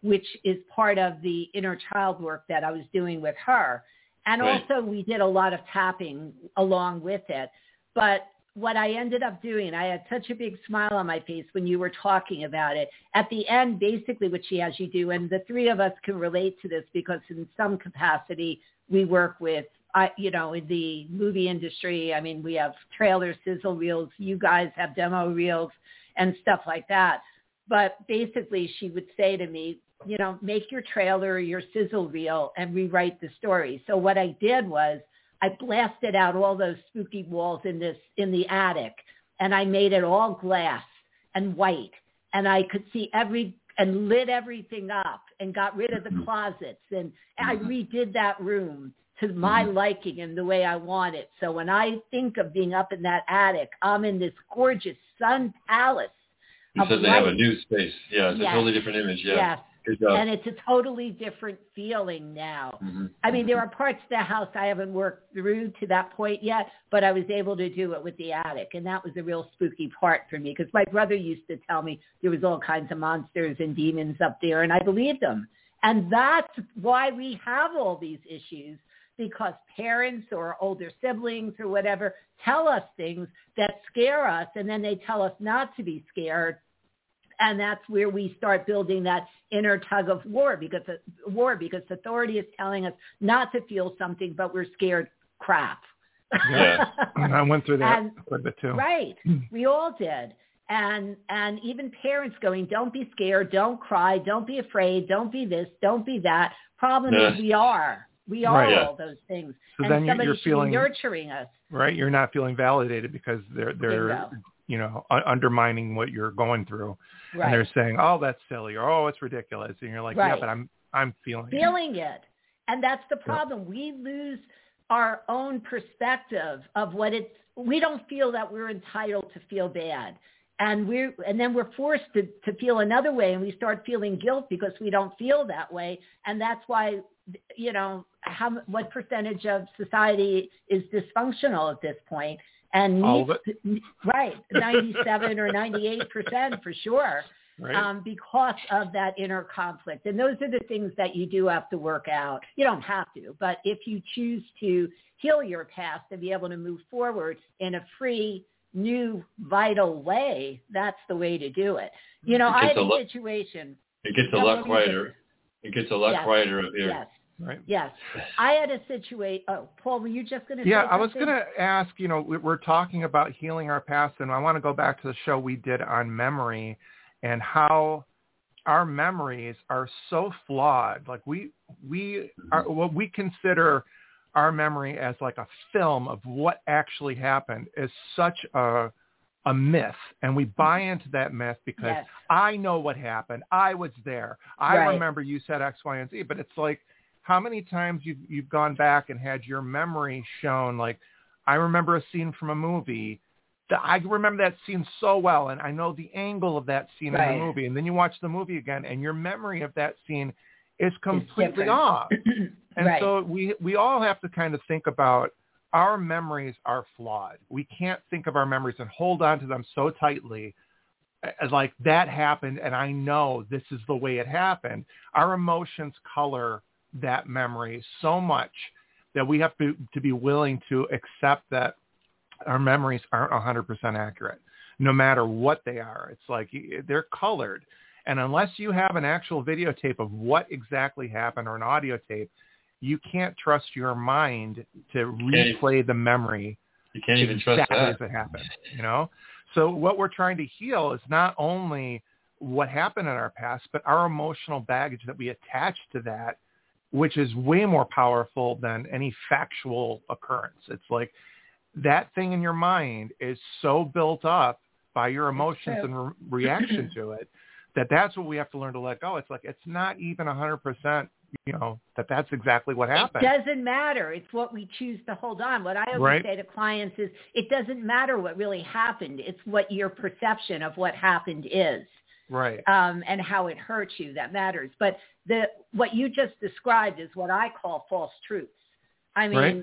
which is part of the inner child work that I was doing with her. And Right. also we did a lot of tapping along with it. But what I ended up doing, I had such a big smile on my face when you were talking about it. At the end, basically what she has you do, and the three of us can relate to this because in some capacity we work with, I, you know, in the movie industry. I mean, we have trailers, sizzle reels. You guys have demo reels and stuff like that. But basically she would say to me, you know, make your trailer, your sizzle reel, and rewrite the story. So what I did was I blasted out all those spooky walls in this, in the attic, and I made it all glass and white, and I could see every, and lit everything up and got rid of the closets. And I redid that room to my liking and the way I want it. So when I think of being up in that attic, I'm in this gorgeous sun palace. You said they have a new space. Yeah, it's Yes. a totally different image. Yeah. Yes. Good job. And it's a totally different feeling now. Mm-hmm. I mean, there are parts of the house I haven't worked through to that point yet, but I was able to do it with the attic. And that was a real spooky part for me because my brother used to tell me there was all kinds of monsters and demons up there, and I believed him. And that's why we have all these issues, because parents or older siblings or whatever tell us things that scare us, and then they tell us not to be scared. And that's where we start building that inner tug of war because war because authority is telling us not to feel something, but we're scared crap. Yeah. I went through that And- quite a bit too. Right. We all did. And and even parents going, don't be scared, don't cry, don't be afraid, don't be this, don't be that. Problem Yeah. is we are. We are Right. Yeah. all those things. So and then you- somebody you're should feeling- be nurturing us. Right? You're not feeling validated because they're they're Bingo. you know u- undermining what you're going through, Right. and they're saying, "Oh, that's silly," or "Oh, it's ridiculous," and you're like, "Yeah, Right. but I'm I'm feeling it." feeling it. And that's the problem. We lose our own perspective of what it's, we don't feel that we're entitled to feel bad. And we're, and then we're forced to, to feel another way, and we start feeling guilt because we don't feel that way. And that's why, you know, how, what percentage of society is dysfunctional at this point? And All of needs, right, ninety-seven or ninety-eight percent for sure. Right? Um, because of that inner conflict. And those are the things that you do have to work out. You don't have to, but if you choose to heal your past and be able to move forward in a free, new, vital way, that's the way to do it. You know, It I gets had a a lo- situation. It gets a Yeah, lot what were you quieter. It gets a lot Yes. quieter up here. Yes, Right. yes. I had a situation. Oh, Paul, were you just going to say Yeah, I was something? going to ask, you know, we- we're talking about healing our past, and I want to go back to the show we did on memory and how our memories are so flawed. Like we, we are, what we consider our memory as like a film of what actually happened is such a, a myth. And we buy into that myth because Yes. I know what happened. I was there. I Right. remember you said X, Y, and Z, but it's like, how many times you've, you've gone back and had your memory shown, like, I remember a scene from a movie. That I remember that scene so well, and I know the angle of that scene Right. in the movie. And then you watch the movie again, and your memory of that scene is completely different. off. And Right. so we we all have to kind of think about our memories are flawed. We can't think of our memories and hold on to them so tightly as like that happened, and I know this is the way it happened. Our emotions color that memory so much that we have to, to be willing to accept that our memories aren't one hundred percent accurate, no matter what they are. It's like they're colored. And unless you have an actual videotape of what exactly happened or an audio tape, you can't trust your mind to replay the memory You can't even trust exactly that. as it happened, you know? So what we're trying to heal is not only what happened in our past, but our emotional baggage that we attach to that, which is way more powerful than any factual occurrence. It's like that thing in your mind is so built up by your emotions true. and re- reaction to it that that's what we have to learn to let go. It's like it's not even one hundred percent, you know, that that's exactly what happened. It doesn't matter. It's what we choose to hold on. What I always Right. say to clients is it doesn't matter what really happened. It's what your perception of what happened is. Right. Um, and how it hurts you that matters. But the what you just described is what I call false truths. I mean, Right.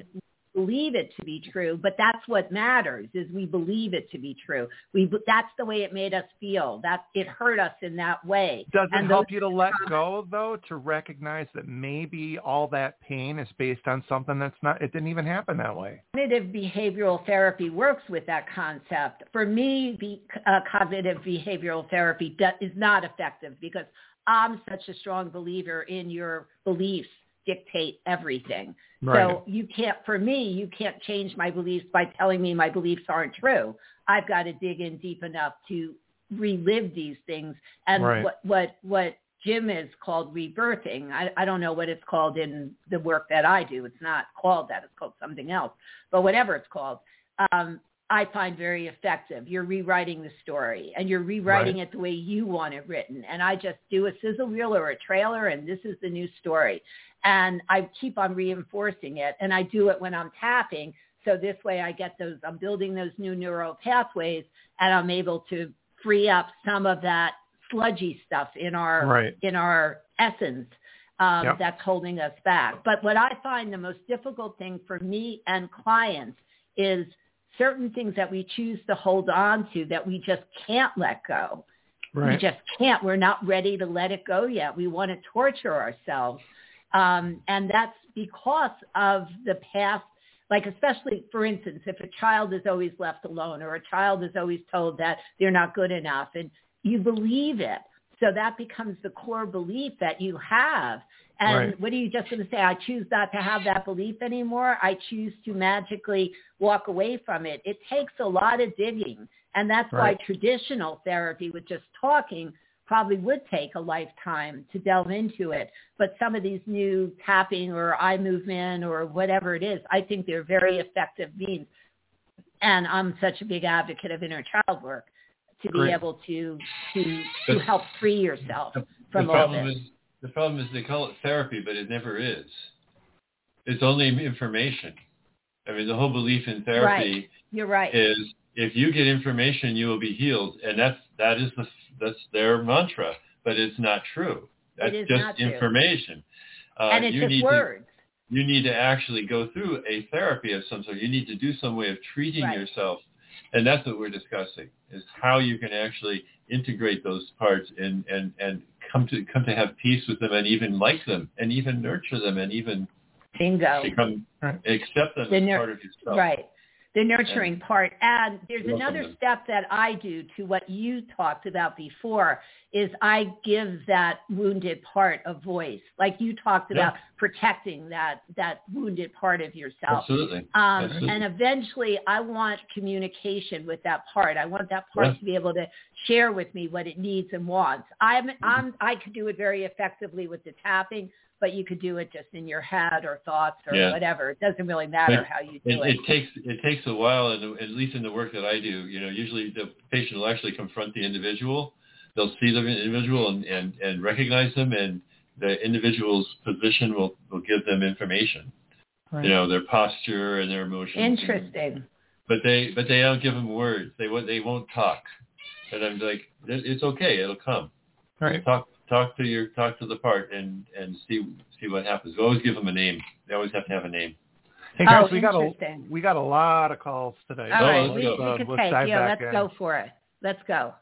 believe it to be true, but that's what matters is we believe it to be true. We That's the way it made us feel. That it hurt us in that way. Does it and help those, you to let go, though, to recognize that maybe all that pain is based on something that's not, it didn't even happen that way? Cognitive behavioral therapy works with that concept. For me, be, uh, cognitive behavioral therapy do, is not effective because I'm such a strong believer in your beliefs dictate everything. Right. So you can't, for me, you can't change my beliefs by telling me my beliefs aren't true. I've got to dig in deep enough to relive these things. And right. what, what, what Jim is called rebirthing. I, I don't know what it's called in the work that I do. It's not called that. It's called something else. But whatever it's called, um, I find very effective. You're rewriting the story, and you're rewriting right. it the way you want it written. And I just do a sizzle reel or a trailer, and this is the new story. And I keep on reinforcing it, and I do it when I'm tapping. So this way I get those, I'm building those new neural pathways, and I'm able to free up some of that sludgy stuff in our right. in our essence um, yep. that's holding us back. But what I find the most difficult thing for me and clients is certain things that we choose to hold on to that we just can't let go. Right. We just can't. We're not ready to let it go yet. We want to torture ourselves. Um, and that's because of the past, like especially, for instance, if a child is always left alone or a child is always told that they're not good enough and you believe it. So that becomes the core belief that you have. And right. what are you just going to say? I choose not to have that belief anymore. I choose to magically walk away from it. It takes a lot of digging. And that's right. why traditional therapy with just talking probably would take a lifetime to delve into it. But some of these new tapping or eye movement or whatever it is, I think they're very effective means. And I'm such a big advocate of inner child work to be Great. able to to to help free yourself from the all problem this. Is, the problem is they call it therapy, but it never is. It's only information. I mean, the whole belief in therapy right. You're right. is if you get information, you will be healed, and that's that is the that's their mantra. But it's not true. That's it is just not true. information. Uh, and it's you just need words. To, you need to actually go through a therapy of some sort. You need to do some way of treating right. yourself. And that's what we're discussing, is how you can actually integrate those parts and, and, and come to come to have peace with them and even like them and even nurture them and even Bingo. become accept them the as nur- part of yourself. Right. The nurturing and part. And there's another them. step that I do to what you talked about before is I give that wounded part a voice. Like you talked yeah. about protecting that, that wounded part of yourself. Absolutely. Um, Absolutely. And eventually I want communication with that part. I want that part yeah. to be able to share with me what it needs and wants. I'm, mm-hmm. I'm, I could do it very effectively with the tapping, but you could do it just in your head or thoughts or yeah. whatever. It doesn't really matter it, how you do it, it. It takes it takes a while, and at least in the work that I do, you know, usually the patient will actually confront the individual. They'll see the individual and, and, and recognize them, and the individual's position will, will give them information. Right. You know, their posture and their emotions. Interesting. And, but they but they don't give them words. They won't they won't talk. And I'm like, it's okay. It'll come. Right. Talk talk to your talk to the part and, and see see what happens. We always give them a name. They always have to have a name. Hey guys, oh, we got a we got a lot of calls today. All oh, right, let's we, go. we could let's take. dive Yeah, back let's in. go for it. Let's go.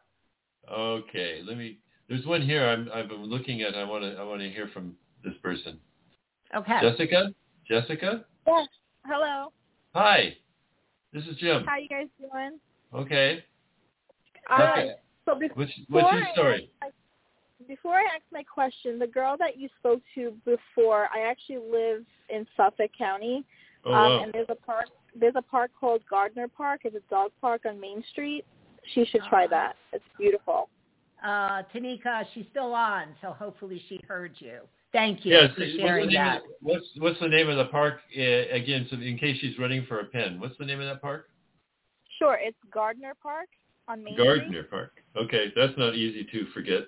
Okay, let me. There's one here. I'm I've been looking at. I want to I want to hear from this person. Okay. Jessica. Jessica. Yes. Hello. Hi. This is Jim. How you guys doing? Okay. Uh, okay. So before what's what's your story? I, before I ask my question, the girl that you spoke to before, I actually live in Suffolk County, Oh, um, wow. and there's a park. There's a park called Gardner Park. It's a dog park on Main Street. She should try that. It's beautiful. Uh, Tanika, she's still on, so hopefully she heard you. Thank you Yes. for what's sharing the name that. Of, what's what's the name of the park uh, again? So in case she's running for a pen, what's the name of that park? Sure, it's Gardner Park on Main Gardner Street. Park. Okay, that's not easy to forget.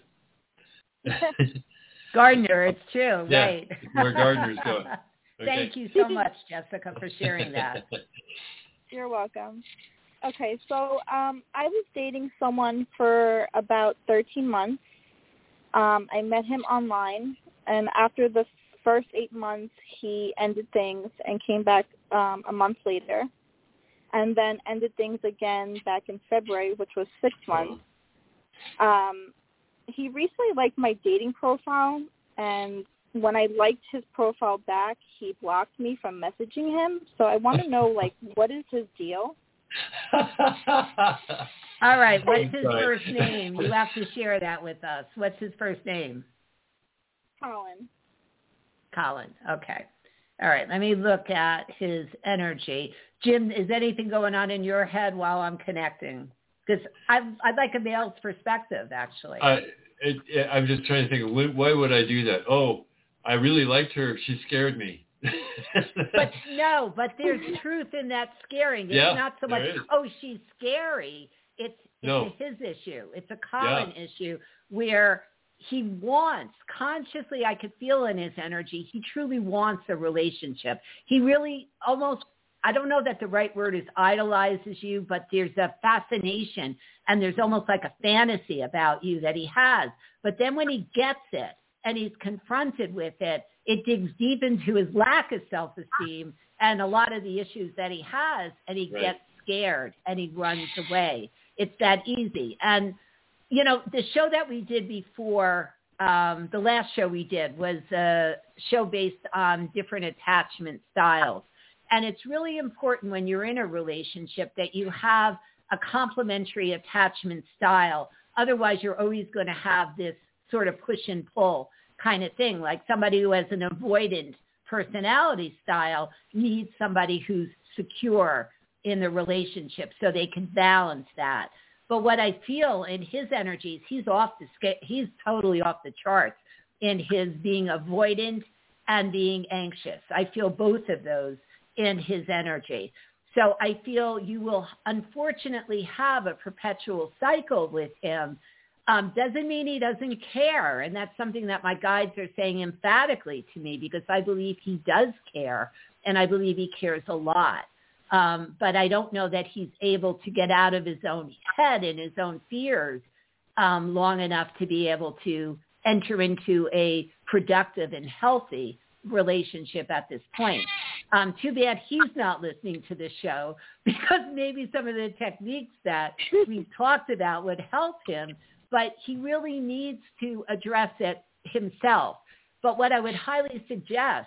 Gardner, it's true, yeah, right? Where gardeners go. Okay. Thank you so much, Jessica, for sharing that. You're welcome. Okay, so um, I was dating someone for about thirteen months. Um, I met him online, and after the first eight months, he ended things and came back um, a month later, and then ended things again back in February, which was six months. Um, he recently liked my dating profile, and when I liked his profile back, he blocked me from messaging him. So I want to know, like, what is his deal? All right. What's his first name? You have to share that with us. What's his first name? Colin. Colin. Okay. All right. Let me look at his energy. Jim, is anything going on in your head while I'm connecting? Because I'd, I'd like a male's perspective, actually. I, it, it, I'm just trying to think, why, why would I do that? Oh, I really liked her. She scared me. But no, but there's truth in that scaring. It's yeah, not so much, oh, she's scary. It's, it's no. a his issue. It's a Colin yeah. issue where he wants, consciously I could feel in his energy, he truly wants a relationship. He really almost, I don't know that the right word is idolizes you, but there's a fascination and there's almost like a fantasy about you that he has. But then when he gets it and he's confronted with it, it digs deep into his lack of self-esteem and a lot of the issues that he has, and he right. gets scared and he runs away. It's that easy. And, you know, the show that we did before, um, the last show we did was a show based on different attachment styles. And it's really important when you're in a relationship that you have a complementary attachment style. Otherwise, you're always going to have this sort of push and pull kind of thing. Like somebody who has an avoidant personality style needs somebody who's secure in the relationship so they can balance that. But what I feel in his energies, he's off the scale. He's totally off the charts in his being avoidant and being anxious. I feel both of those in his energy. So I feel you will unfortunately have a perpetual cycle with him. Um, doesn't mean he doesn't care. And that's something that my guides are saying emphatically to me, because I believe he does care, and I believe he cares a lot. Um, but I don't know that he's able to get out of his own head and his own fears um, long enough to be able to enter into a productive and healthy relationship at this point. Um, too bad he's not listening to this show, because maybe some of the techniques that we've talked about would help him, but he really needs to address it himself. But what I would highly suggest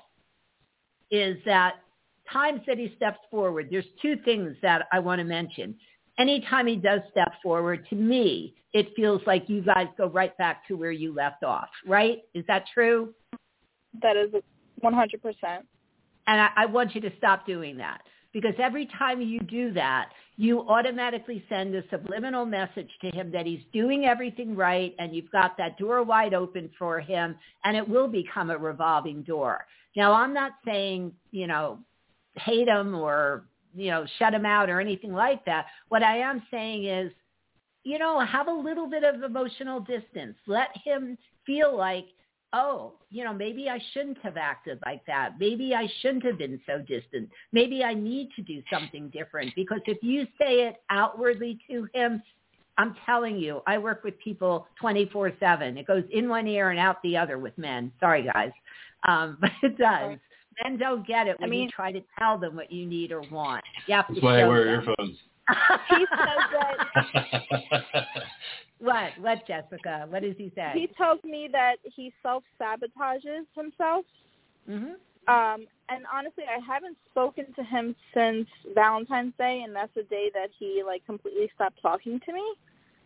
is that times that he steps forward, there's two things that I want to mention. Anytime he does step forward, to me, it feels like you guys go right back to where you left off, right? Is that true? That is one hundred percent. And I, I want you to stop doing that, because every time you do that, you automatically send a subliminal message to him that he's doing everything right, and you've got that door wide open for him, and it will become a revolving door. Now, I'm not saying, you know, hate him or, you know, shut him out or anything like that. What I am saying is, you know, have a little bit of emotional distance. Let him feel like, oh, you know, maybe I shouldn't have acted like that. Maybe I shouldn't have been so distant. Maybe I need to do something different. Because if you say it outwardly to him, I'm telling you, I work with people twenty-four seven. It goes in one ear and out the other with men. Sorry, guys. Um, but it does. Men don't get it when I mean, you try to tell them what you need or want. You have that's to why show I wear them. earphones. He says that. What? What, Jessica? What does he say? He tells me that he self-sabotages himself. Mm-hmm. Um, and honestly, I haven't spoken to him since Valentine's Day, and that's the day that he, like, completely stopped talking to me.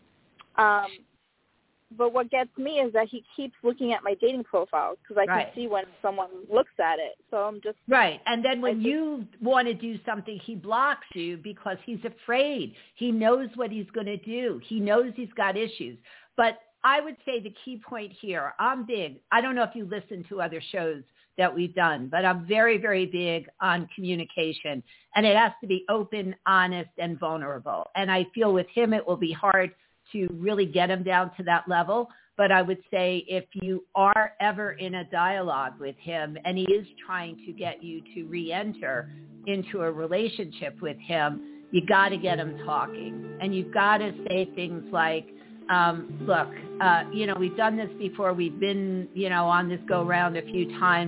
Um, but what gets me is that he keeps looking at my dating profile, because I right. can see when someone looks at it. So I'm just... Right. And then when just, you want to do something, he blocks you because he's afraid. He knows what he's going to do. He knows he's got issues. But I would say the key point here, I'm big. I don't know if you listen to other shows that we've done, but I'm very, very big on communication. And it has to be open, honest, and vulnerable. And I feel with him it will be hard to really get him down to that level. But I would say if you are ever in a dialogue with him and he is trying to get you to re-enter into a relationship with him, you got to get him talking. And you've got to say things like, um, look, uh, you know, we've done this before. We've been, you know, on this go round a few times.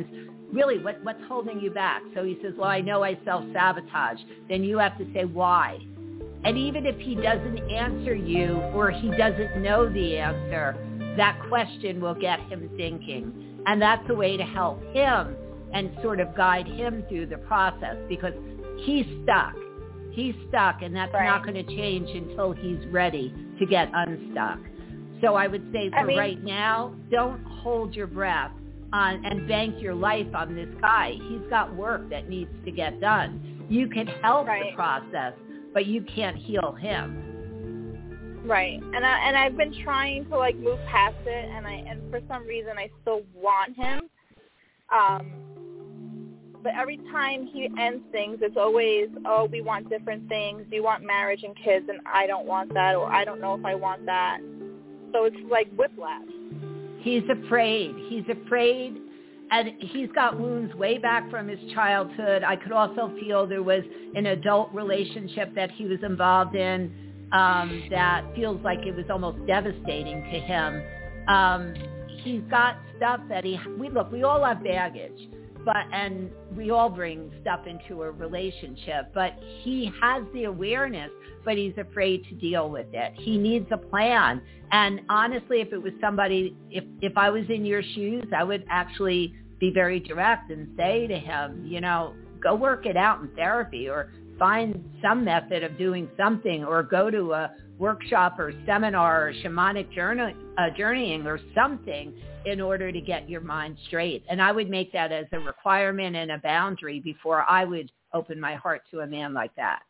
really, what, what's holding you back? So he says, well, I know I self-sabotage. Then you have to say why. And even if he doesn't answer you or he doesn't know the answer, that question will get him thinking. And that's a way to help him and sort of guide him through the process, because he's stuck. He's stuck, and that's right. not going to change until he's ready to get unstuck. So I would say for I mean, right now, don't hold your breath on and bank your life on this guy. He's got work that needs to get done. You can help right. the process, but you can't heal him. Right. And I and I've been trying to like move past it, and I and for some reason I still want him. Um But every time he ends things, it's always, oh, we want different things. You want marriage and kids, and I don't want that, or I don't know if I want that. So it's like whiplash. He's afraid. He's afraid, and he's got wounds way back from his childhood. I could also feel there was an adult relationship that he was involved in um, that feels like it was almost devastating to him. Um, he's got stuff that he, we look, we all have baggage. But and we all bring stuff into a relationship, but he has the awareness, but he's afraid to deal with it. He needs a plan. And honestly, if it was somebody, if, if I was in your shoes, I would actually be very direct and say to him, you know, go work it out in therapy, or find some method of doing something, or go to a workshop or seminar or shamanic journey, uh, journeying or something in order to get your mind straight. And I would make that as a requirement and a boundary before I would open my heart to a man like that.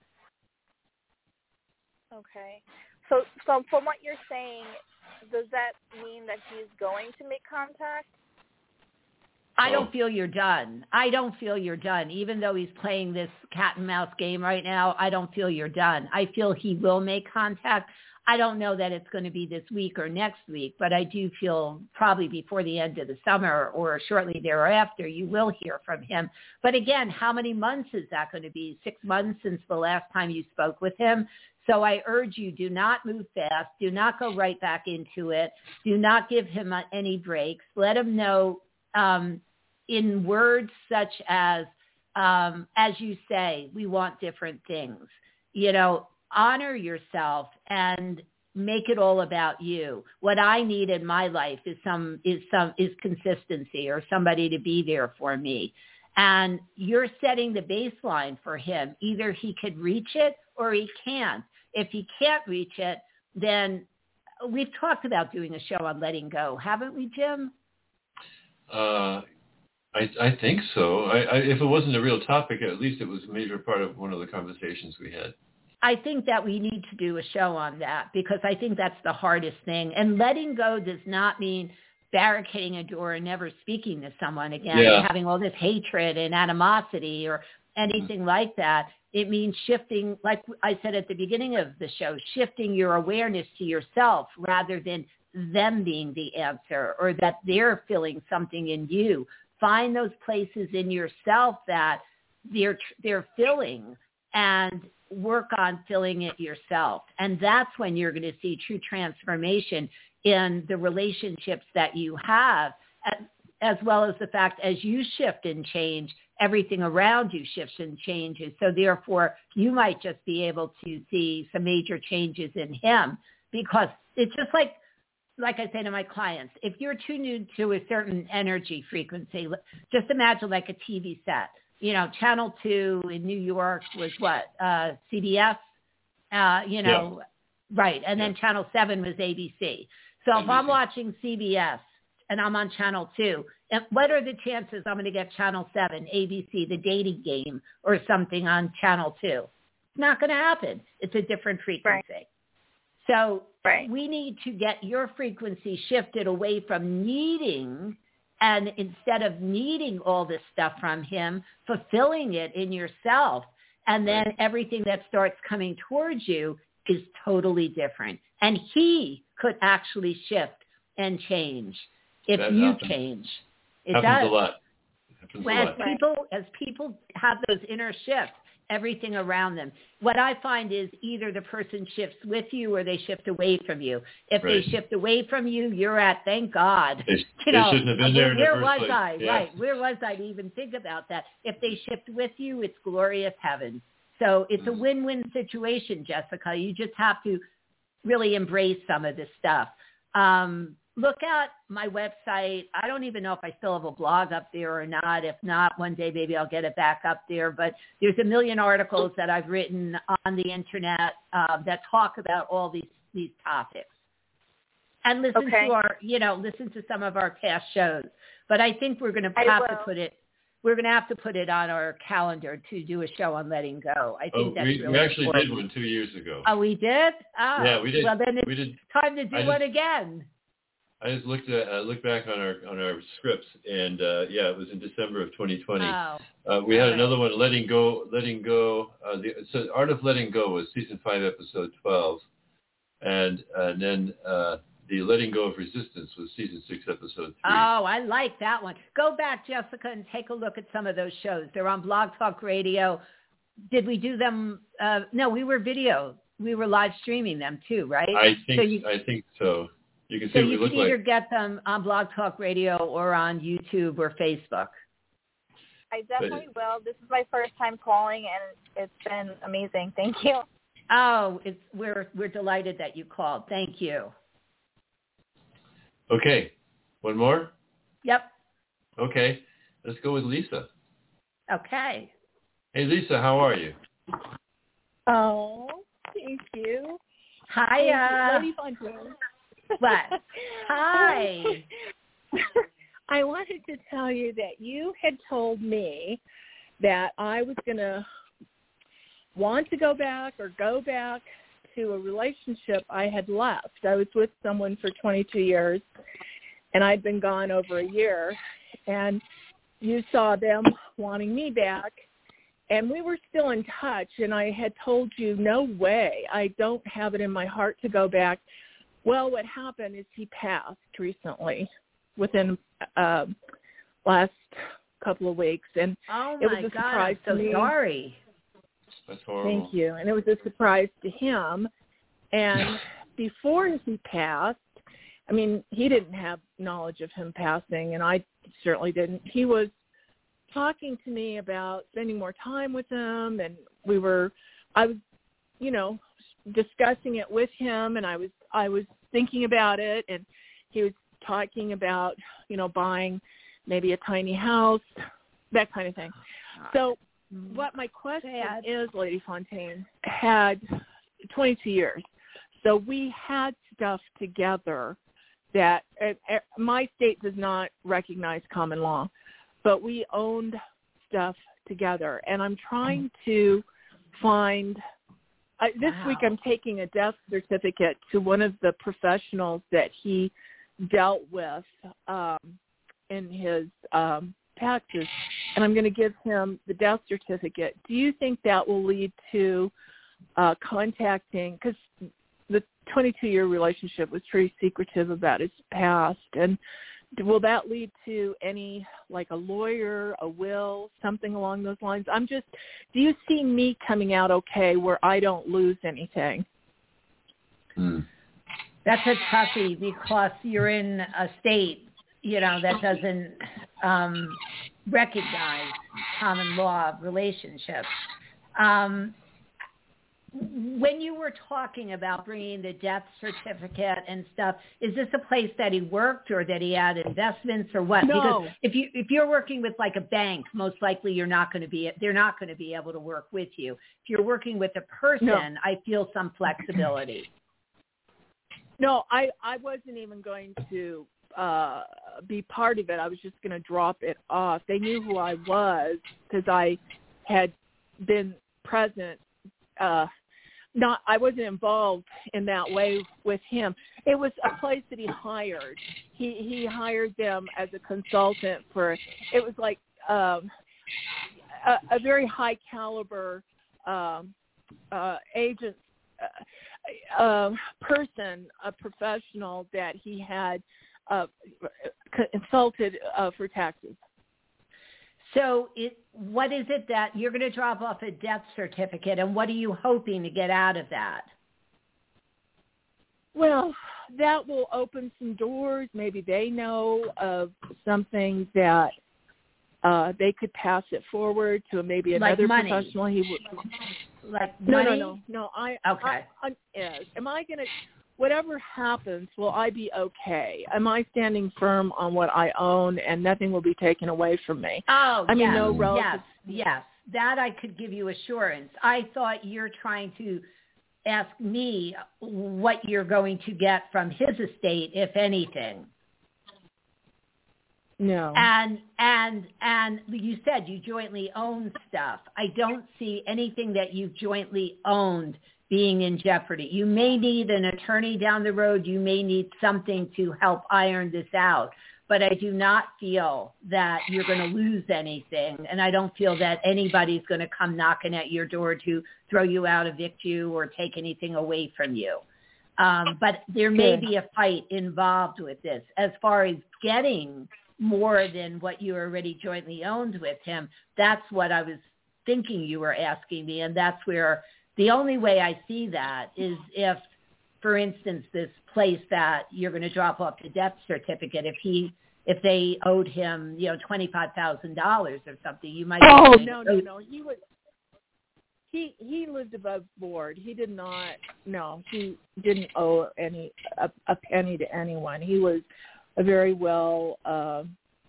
Okay. So, so from what you're saying, does that mean that he's going to make contact? I don't feel you're done. I don't feel you're done. Even though he's playing this cat and mouse game right now, I don't feel you're done. I feel he will make contact. I don't know that it's going to be this week or next week, but I do feel probably before the end of the summer or shortly thereafter, you will hear from him. But again, how many months is that going to be? Six months since the last time you spoke with him? So I urge you, do not move fast. Do not go right back into it. Do not give him any breaks. Let him know um, in words such as, um, as you say, we want different things. You know, honor yourself and make it all about you. What I need in my life is some is some is consistency, or somebody to be there for me. And you're setting the baseline for him. Either he could reach it or he can't. If he can't reach it, then we've talked about doing a show on letting go, haven't we, Jim? Uh, I, I think so. I, I, if it wasn't a real topic, at least it was a major part of one of the conversations we had. I think that we need to do a show on that, because I think that's the hardest thing. And letting go does not mean barricading a door and never speaking to someone again, yeah. and having all this hatred and animosity or anything mm-hmm. like that. It means shifting, like I said at the beginning of the show, shifting your awareness to yourself rather than them being the answer, or that they're feeling something in you. Find those places in yourself that they're they're filling, and work on filling it yourself. And that's when you're going to see true transformation in the relationships that you have, as well as the fact as you shift and change, everything around you shifts and changes. So therefore, you might just be able to see some major changes in him, because it's just like, like I say to my clients, if you're tuned into a certain energy frequency, just imagine like a T V set. You know, Channel two in New York was what? Uh, C B S, uh, you know, yeah. right. And yeah. then Channel seven was A B C. So A B C. If I'm watching C B S and I'm on Channel two, and what are the chances I'm going to get Channel seven, A B C, The Dating Game, or something on Channel two? It's not going to happen. It's a different frequency. Right. So right. we need to get your frequency shifted away from needing, and instead of needing all this stuff from him, fulfilling it in yourself. And then everything that starts coming towards you is totally different. And he could actually shift and change if that you happens. change. It happens does. a lot. Happens Well, a as lot. people, as people have those inner shifts, everything around them. What I find is either the person shifts with you or they shift away from you. If Right. they shift away from you, you're at, thank God. They, you they know, shouldn't have been where, there in the where first was place. I? Yeah. Right. Where was I to even think about that? If they shift with you, it's glorious heaven. So it's a win-win situation, Jessica. You just have to really embrace some of this stuff. Um, look at my website. I don't even know if I still have a blog up there or not. If not, one day maybe I'll get it back up there. But there's a million articles that I've written on the internet uh, that talk about all these, these topics. And listen Okay. to our, you know, listen to some of our past shows. But I think we're going to I have will. to put it, we're going to have to put it on our calendar to do a show on letting go. I think Oh, that's we, really we actually important. did one two years ago. Oh, we did? Oh, Yeah, we did. Well, then it's we did. time to do I one just- again. I just looked at uh, looked back on our on our scripts, and uh, yeah, it was in December of twenty twenty. Oh. Uh, we had Okay. another one, letting go, letting go. Uh, the so Art of Letting Go was season five, episode twelve, and uh, and then uh, the Letting Go of Resistance was season six, episode three. Oh, I like that one. Go back, Jessica, and take a look at some of those shows. They're on Blog Talk Radio. Did we do them? Uh, no, we were video. We were live streaming them too, right? I think so you, I think so. You can see so what we you look can either like. get them on Blog Talk Radio or on YouTube or Facebook. I definitely will. This is my first time calling, and it's been amazing. Thank you. Oh, it's, we're we're delighted that you called. Thank you. Okay, one more. Yep. Okay, let's go with Lisa. Okay. Hey, Lisa, how are you? Oh, thank you. Hi, Lady Fontaine. What? Hi. I wanted to tell you that you had told me that I was going to want to go back or go back to a relationship I had left. I was with someone for twenty-two years, and I'd been gone over a year, and you saw them wanting me back, and we were still in touch, and I had told you, no way, I don't have it in my heart to go back. Well, what happened is he passed recently within uh, last couple of weeks, and Oh it was my a God, surprise I'm so to me. sorry. That's horrible. Thank you. And it was a surprise to him. And before he passed, I mean, he didn't have knowledge of him passing, and I certainly didn't. He was talking to me about spending more time with him, and we were, I was, you know, discussing it with him, and I was, I was thinking about it, and he was talking about, you know, buying maybe a tiny house, that kind of thing. So what my question Sad. is, Lady Fontaine, had twenty-two years. So we had stuff together that uh, uh, my state does not recognize common law, but we owned stuff together. And I'm trying to find, uh, this Wow. week I'm taking a death certificate to one of the professionals that he dealt with um, in his um, taxes, and I'm going to give him the death certificate. Do you think that will lead to uh, contacting, because the twenty-two-year relationship was pretty secretive about his past, and will that lead to any, like a lawyer, a will, something along those lines? I'm just, do you see me coming out okay where I don't lose anything? Hmm. That's a toughie because you're in a state, you know, that doesn't um, recognize common law relationships. Um, when you were talking about bringing the death certificate and stuff, is this a place that he worked or that he had investments or what? No. Because if you if you're working with like a bank, most likely you're not going to be they're not going to be able to work with you. If you're working with a person, No. I feel some flexibility. No, I, I wasn't even going to uh, be part of it. I was just going to drop it off. They knew who I was because I had been present. Uh, not, I wasn't involved in that way with him. It was a place that he hired. He he hired them as a consultant for. It was like um, a, a very high caliber um, uh, agent. Uh, Uh, person, a professional that he had uh, consulted uh, for taxes. So it, what is it that you're going to drop off a death certificate, and what are you hoping to get out of that? Well, that will open some doors. Maybe they know of something that uh, they could pass it forward to maybe another like money. professional. He would like no, money? no, no, no. I okay. I, I, yes. Am I going to? Whatever happens, will I be okay? Am I standing firm on what I own, and nothing will be taken away from me? Oh, I mean, yes, no relative. yes, yes. That I could give you assurance. I thought you're trying to ask me what you're going to get from his estate, if anything. No. And and and you said you jointly own stuff. I don't see anything that you've jointly owned being in jeopardy. You may need an attorney down the road. You may need something to help iron this out. But I do not feel that you're going to lose anything. And I don't feel that anybody's going to come knocking at your door to throw you out, evict you, or take anything away from you. Um, but there may be a fight involved with this. As far as getting more than what you already jointly owned with him, that's what I was thinking you were asking me. And that's where the only way I see that is if, for instance, this place that you're going to drop off the death certificate, if he, if they owed him, you know, twenty-five thousand dollars or something, you might. Oh, no, no, no. He was, he, he lived above board. He did not, no, he didn't owe any, a, a penny to anyone. He was a very well, uh,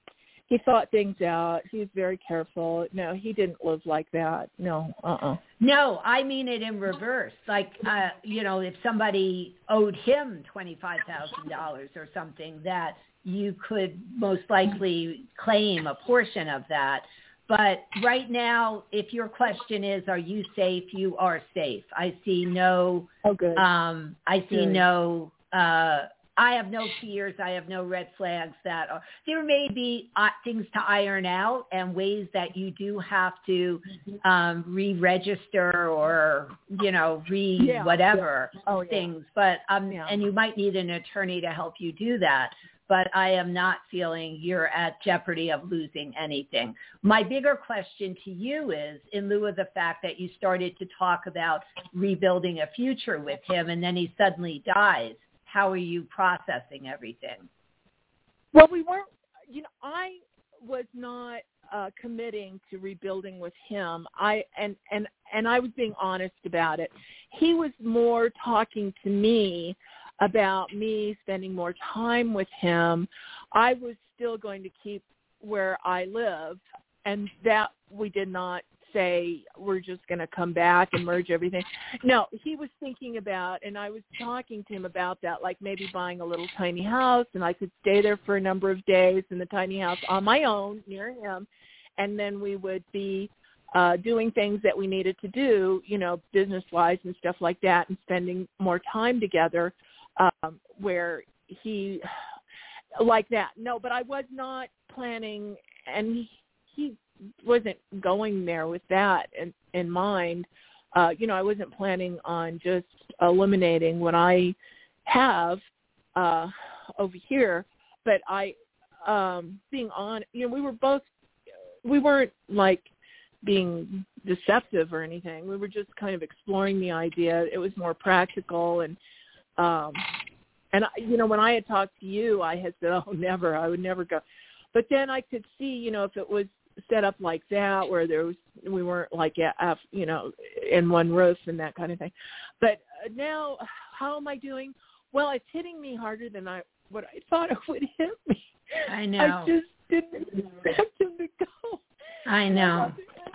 he thought things out. He was very careful. No, he didn't live like that. No, uh-uh. No, I mean it in reverse. Like, uh, you know, if somebody owed him twenty-five thousand dollars or something, that you could most likely claim a portion of that. But right now, if your question is, are you safe? You are safe. I see no, oh, good. Um, I see good. no, uh, I have no fears. I have no red flags that are, there may be uh, things to iron out and ways that you do have to um, re-register or, you know, re yeah, whatever yeah. Oh, things. But, um, yeah. and you might need an attorney to help you do that. But I am not feeling you're at jeopardy of losing anything. My bigger question to you is, in lieu of the fact that you started to talk about rebuilding a future with him and then he suddenly dies, how are you processing everything? Well, we weren't, you know, I was not uh, committing to rebuilding with him. I and, and, and I was being honest about it. He was more talking to me about me spending more time with him. I was still going to keep where I live, and that we did not say we're just going to come back and merge everything. No, he was thinking about, and I was talking to him about that, like maybe buying a little tiny house, and I could stay there for a number of days in the tiny house on my own near him, and then we would be uh, doing things that we needed to do, you know, business-wise and stuff like that, and spending more time together. Um, where he, like that. No, but I was not planning, and he, he wasn't going there with that in, in mind. Uh, you know, I wasn't planning on just eliminating what I have uh, over here, but I, um, being on, you know, we were both, we weren't like being deceptive or anything. We were just kind of exploring the idea. It was more practical, and Um, and, you know, when I had talked to you, I had said, oh, never, I would never go. But then I could see, you know, if it was set up like that, where there was, we weren't like, you know, in one roof and that kind of thing. But now, how am I doing? Well, it's hitting me harder than I, what I thought it would hit me. I know. I just didn't expect him to go. I know.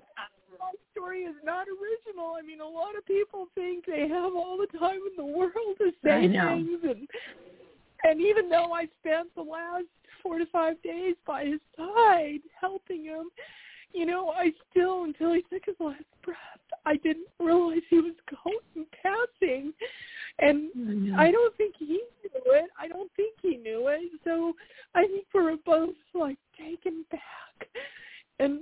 My story is not original. I mean, a lot of people think they have all the time in the world to say things, and and even though I spent the last four to five days by his side helping him, you know, I still, until he took his last breath, I didn't realize he was going passing, and mm-hmm. I don't think he knew it. I don't think he knew it. So I think we were both like taken back, and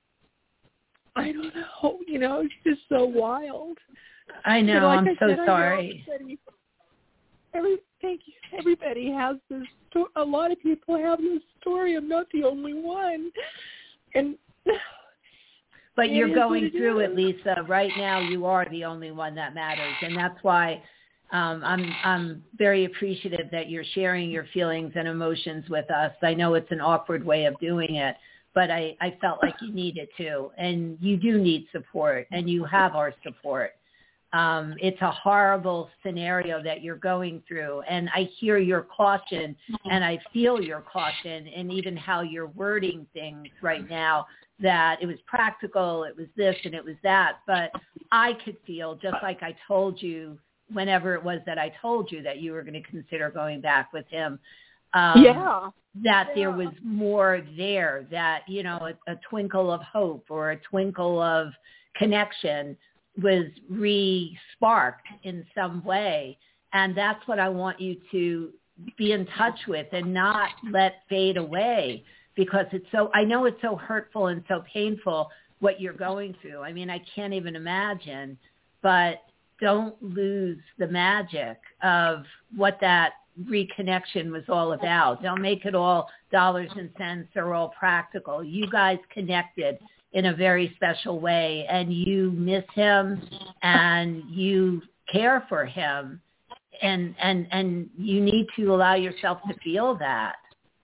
I don't know, you know, it's just so wild. I know, like I'm I so said, sorry. Everybody, every, thank you. Everybody has this story. A lot of people have this story. I'm not the only one. And But It you're is going what it through is. it, Lisa. Right now, you are the only one that matters, and that's why um, I'm I'm very appreciative that you're sharing your feelings and emotions with us. I know it's an awkward way of doing it, but I, I felt like you needed to, and you do need support, and you have our support. Um, it's a horrible scenario that you're going through, and I hear your caution, and I feel your caution, and even how you're wording things right now, that it was practical, it was this, and it was that. But I could feel, just like I told you, whenever it was that I told you that you were going to consider going back with him, um, Yeah. that Yeah. there was more there, that, you know, a, a twinkle of hope or a twinkle of connection was re-sparked in some way. And that's what I want you to be in touch with and not let fade away, because it's so, I know it's so hurtful and so painful what you're going through. I mean, I can't even imagine, but don't lose the magic of what that reconnection was all about. Don't make it all dollars and cents or all practical. You guys connected in a very special way, and you miss him and you care for him, and and and you need to allow yourself to feel that.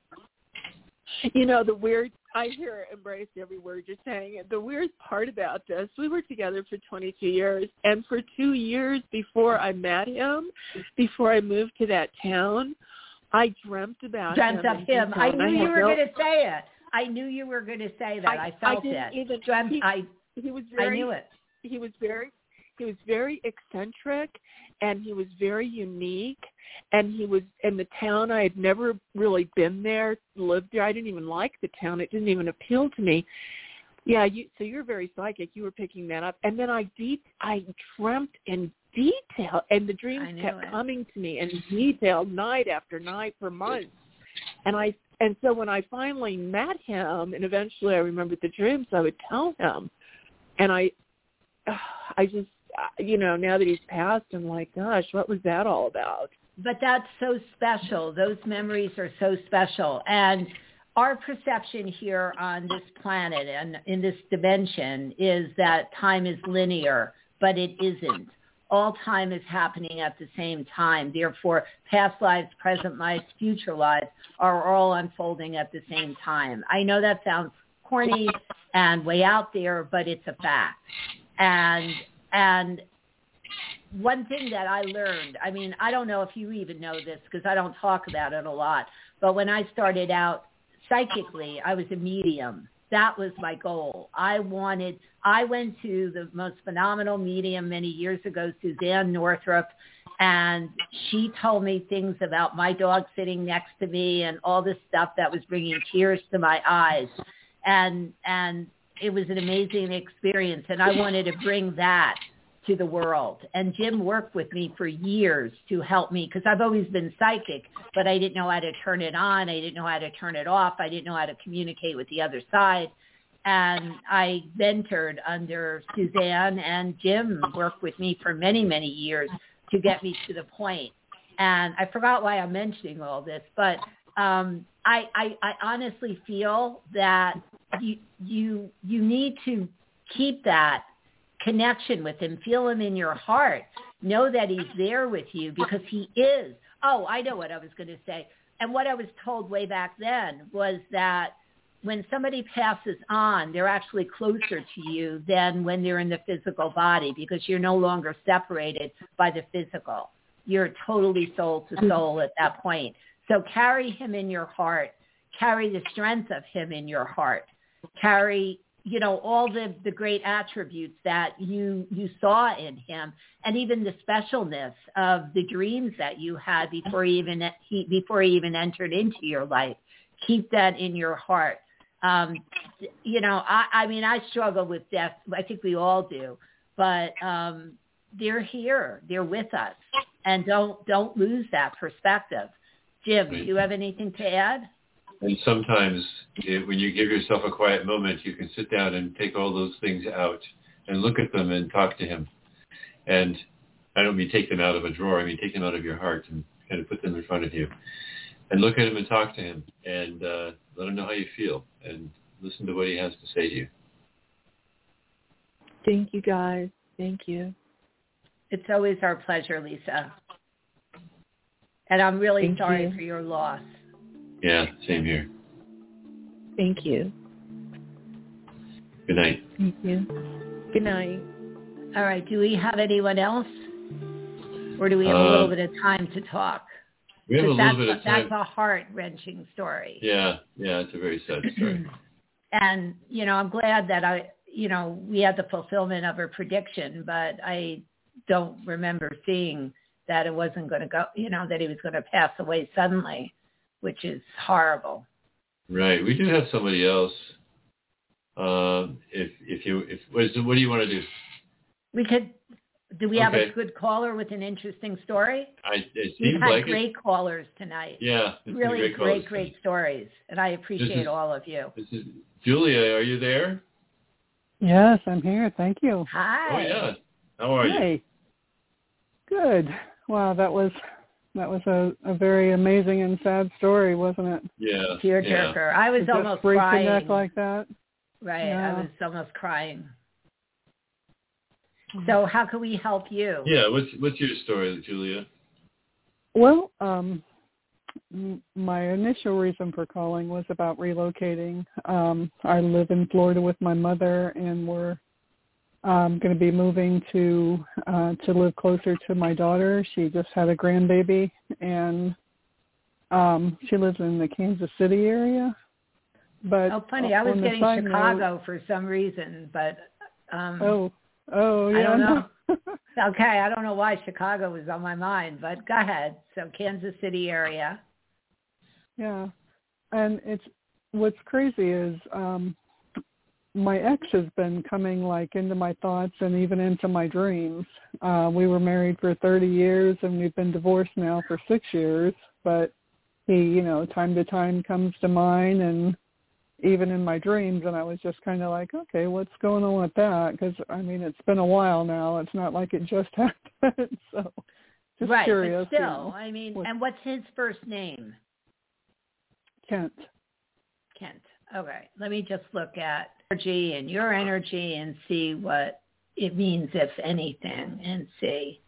You know, the weird, I hear embrace every word you're saying. The weird part about this, we were together for twenty-two years, and for two years before I met him, before I moved to that town, I dreamt about Dreamt him. of him. I knew I you were no, going to say it. I knew you were going to say that. I, I felt I didn't it. Even, Dreamt, he, I, he was very, I knew it. He was very, he was very eccentric, and he was very unique. And he was in the town. I had never really been there, lived there. I didn't even like the town. It didn't even appeal to me. Yeah, you, so you're very psychic. You were picking that up. And then I deep, I dreamt in detail, and the dreams kept it. coming to me in detail night after night for months. And I, and so when I finally met him, and eventually I remembered the dreams, I would tell him. And I, I just, you know, now that he's passed, I'm like, gosh, what was that all about? But that's so special. Those memories are so special. And our perception here on this planet and in this dimension is that time is linear, but it isn't. All time is happening at the same time. Therefore, past lives, present lives, future lives are all unfolding at the same time. I know that sounds corny and way out there, but it's a fact. And and one thing that I learned, I mean, I don't know if you even know this because I don't talk about it a lot, but when I started out psychically, I was a medium. That was my goal. I wanted, I went to the most phenomenal medium many years ago, Suzanne Northrup, and she told me things about my dog sitting next to me and all this stuff that was bringing tears to my eyes. And, and it was an amazing experience, and I wanted to bring that to the world. And Jim worked with me for years to help me, because I've always been psychic, but I didn't know how to turn it on. I didn't know how to turn it off. I didn't know how to communicate with the other side. And I mentored under Suzanne, and Jim worked with me for many, many years to get me to the point. And I forgot why I'm mentioning all this, but um, I, I, I honestly feel that you, you, you need to keep that connection with him. Feel him in your heart. Know that he's there with you, because he is. Oh, I know what I was going to say. And what I was told way back then was that when somebody passes on, they're actually closer to you than when they're in the physical body, because you're no longer separated by the physical. You're totally soul to soul at that point. So carry him in your heart. Carry the strength of him in your heart. Carry, you know, all the, the great attributes that you you saw in him, and even the specialness of the dreams that you had before he even he, before he even entered into your life. Keep that in your heart. Um, you know, I, I mean, I struggle with death. I think we all do, but um, they're here. They're with us, and don't don't lose that perspective. Jim, do you have anything to add? And sometimes it, when you give yourself a quiet moment, you can sit down and take all those things out and look at them and talk to him. And I don't mean take them out of a drawer. I mean take them out of your heart and kind of put them in front of you. And look at him and talk to him and uh, let him know how you feel. And listen to what he has to say to you. Thank you, guys. Thank you. It's always our pleasure, Lisa. And I'm really Thank sorry you. for your loss. Yeah, same here. Thank you. Good night. Thank you. Good night. All right. Do we have anyone else? Or do we have Uh, a little bit of time to talk? We have a that's, little bit of time. That's a heart-wrenching story. Yeah, yeah, it's a very sad story. And, you know, I'm glad that I, you know, we had the fulfillment of her prediction, but I don't remember seeing that it wasn't going to go, you know, that he was going to pass away suddenly, which is horrible. Right. We do have somebody else. Um, if if you if what, is, what do you want to do? We could. Do we have Okay. a good caller with an interesting story? I, it We've seems had like great it. callers tonight. Yeah, it's been Really great, great, calls. great stories, and I appreciate is- all of you. This is Julia. Are you there? Yes, I'm here. Thank you. Hi. Oh yeah. How are you? Hey. Good. Wow, that was that was a, a very amazing and sad story, wasn't it? Yeah. Tearjerker. I was to almost just break crying. your neck like that. Right. Yeah. I was almost crying. So how can we help you? Yeah. What's what's your story, Julia? Well, um, m- my initial reason for calling was about relocating. Um, I live in Florida with my mother, and we're um, going to be moving to uh, to live closer to my daughter. She just had a grandbaby, and um, she lives in the Kansas City area. But Oh, funny. I was on the getting side Chicago note, for some reason, but um, oh, oh, yeah. I don't know. no. Okay, I don't know why Chicago was on my mind, but go ahead. So Kansas City area. Yeah, and it's what's crazy is um, my ex has been coming like into my thoughts and even into my dreams. Uh, we were married for thirty years, and we've been divorced now for six years. But he, you know, time to time comes to mind, and even in my dreams, and I was just kind of like, okay, what's going on with that? Because, I mean, it's been a while now. It's not like it just happened. So just right, curious. but still, you know, I mean, what, and what's his first name? Kent. Kent. Okay, let me just look at energy and your energy and see what it means, if anything, and see.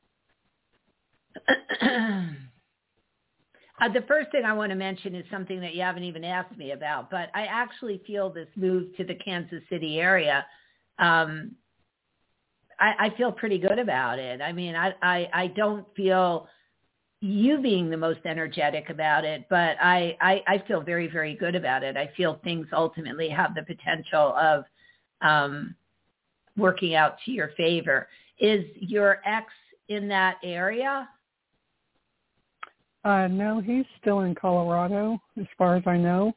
Uh, the first thing I want to mention is something that you haven't even asked me about, but I actually feel this move to the Kansas City area, um, I, I feel pretty good about it. I mean, I, I, I don't feel you being the most energetic about it, but I, I, I feel very, very good about it. I feel things ultimately have the potential of um, working out to your favor. Is your ex in that area? Uh, no, he's still in Colorado, as far as I know.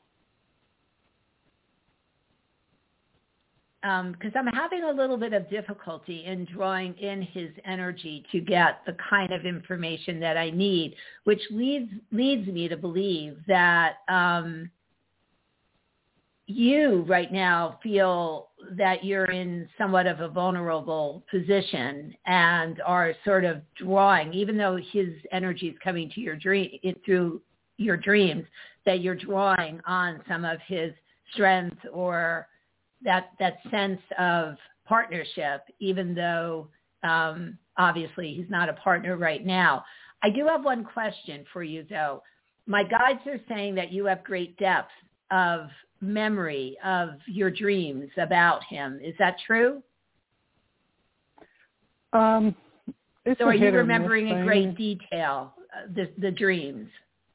Because um, I'm having a little bit of difficulty in drawing in his energy to get the kind of information that I need, which leads leads me to believe that um, you right now feel that you're in somewhat of a vulnerable position and are sort of drawing, even though his energy is coming to your dream through your dreams, that you're drawing on some of his strength or that that sense of partnership, even though um, obviously he's not a partner right now. I do have one question for you, though. My guides are saying that you have great depth of memory of your dreams about him. Is that true? Um, it's so a are you hit or remembering miss in thing. great detail uh, the, the dreams?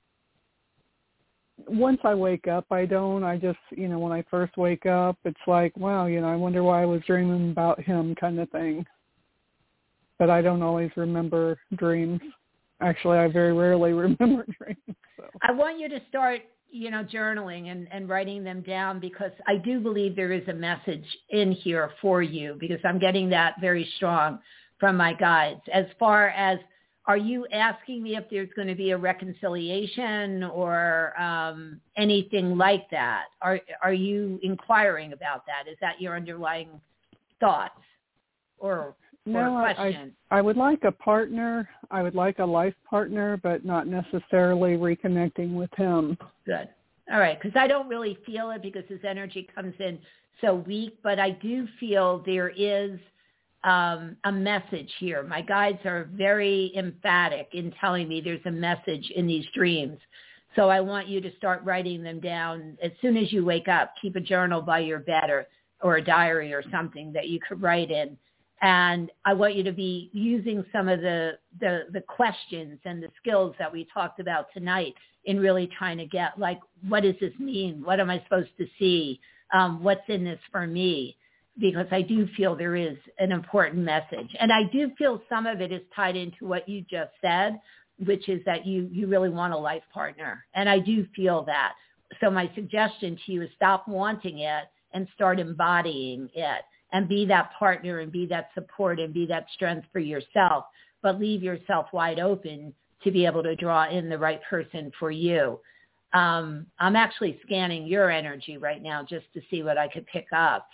Once I wake up, I don't. I just, you know, when I first wake up, it's like, wow, you know, I wonder why I was dreaming about him kind of thing. But I don't always remember dreams. Actually, I very rarely remember dreams. So. I want you to start, you know, journaling and, and writing them down, because I do believe there is a message in here for you, because I'm getting that very strong from my guides. As far as, are you asking me if there's going to be a reconciliation or um, anything like that? Are are you inquiring about that? Is that your underlying thoughts or, no, or question? I, I would like a partner. I would like a life partner, but not necessarily reconnecting with him. Good. All right, because I don't really feel it because his energy comes in so weak, but I do feel there is um, a message here. My guides are very emphatic in telling me there's a message in these dreams. So I want you to start writing them down as soon as you wake up. Keep a journal by your bed or, or a diary or something that you could write in. And I want you to be using some of the, the, the questions and the skills that we talked about tonight in really trying to get, like, what does this mean? What am I supposed to see? Um, what's in this for me? Because I do feel there is an important message. And I do feel some of it is tied into what you just said, which is that you, you really want a life partner. And I do feel that. So my suggestion to you is stop wanting it and start embodying it and be that partner and be that support and be that strength for yourself, but leave yourself wide open to be able to draw in the right person for you. Um, I'm actually scanning your energy right now just to see what I could pick up.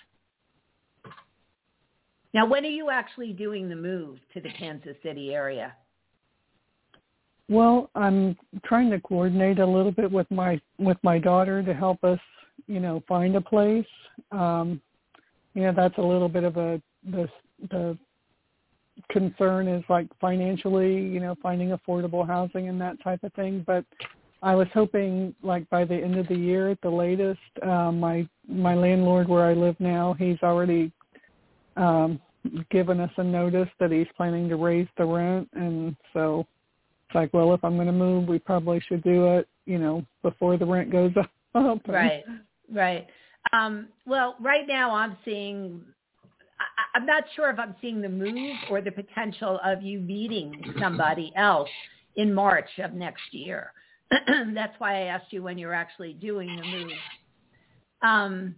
Now, when are you actually doing the move to the Kansas City area? Well, I'm trying to coordinate a little bit with my with my daughter to help us, you know, find a place. Um, you know, that's a little bit of a the the concern is like financially, you know, finding affordable housing and that type of thing. But I was hoping like by the end of the year at the latest, uh, my my landlord where I live now, he's already um, given us a notice that he's planning to raise the rent, and so. It's like, well, if I'm going to move, we probably should do it, you know, before the rent goes up. Right, right. Um, well, right now I'm seeing, I, I'm not sure if I'm seeing the move or the potential of you meeting somebody else in March of next year. That's why I asked you when you're actually doing the move. Um,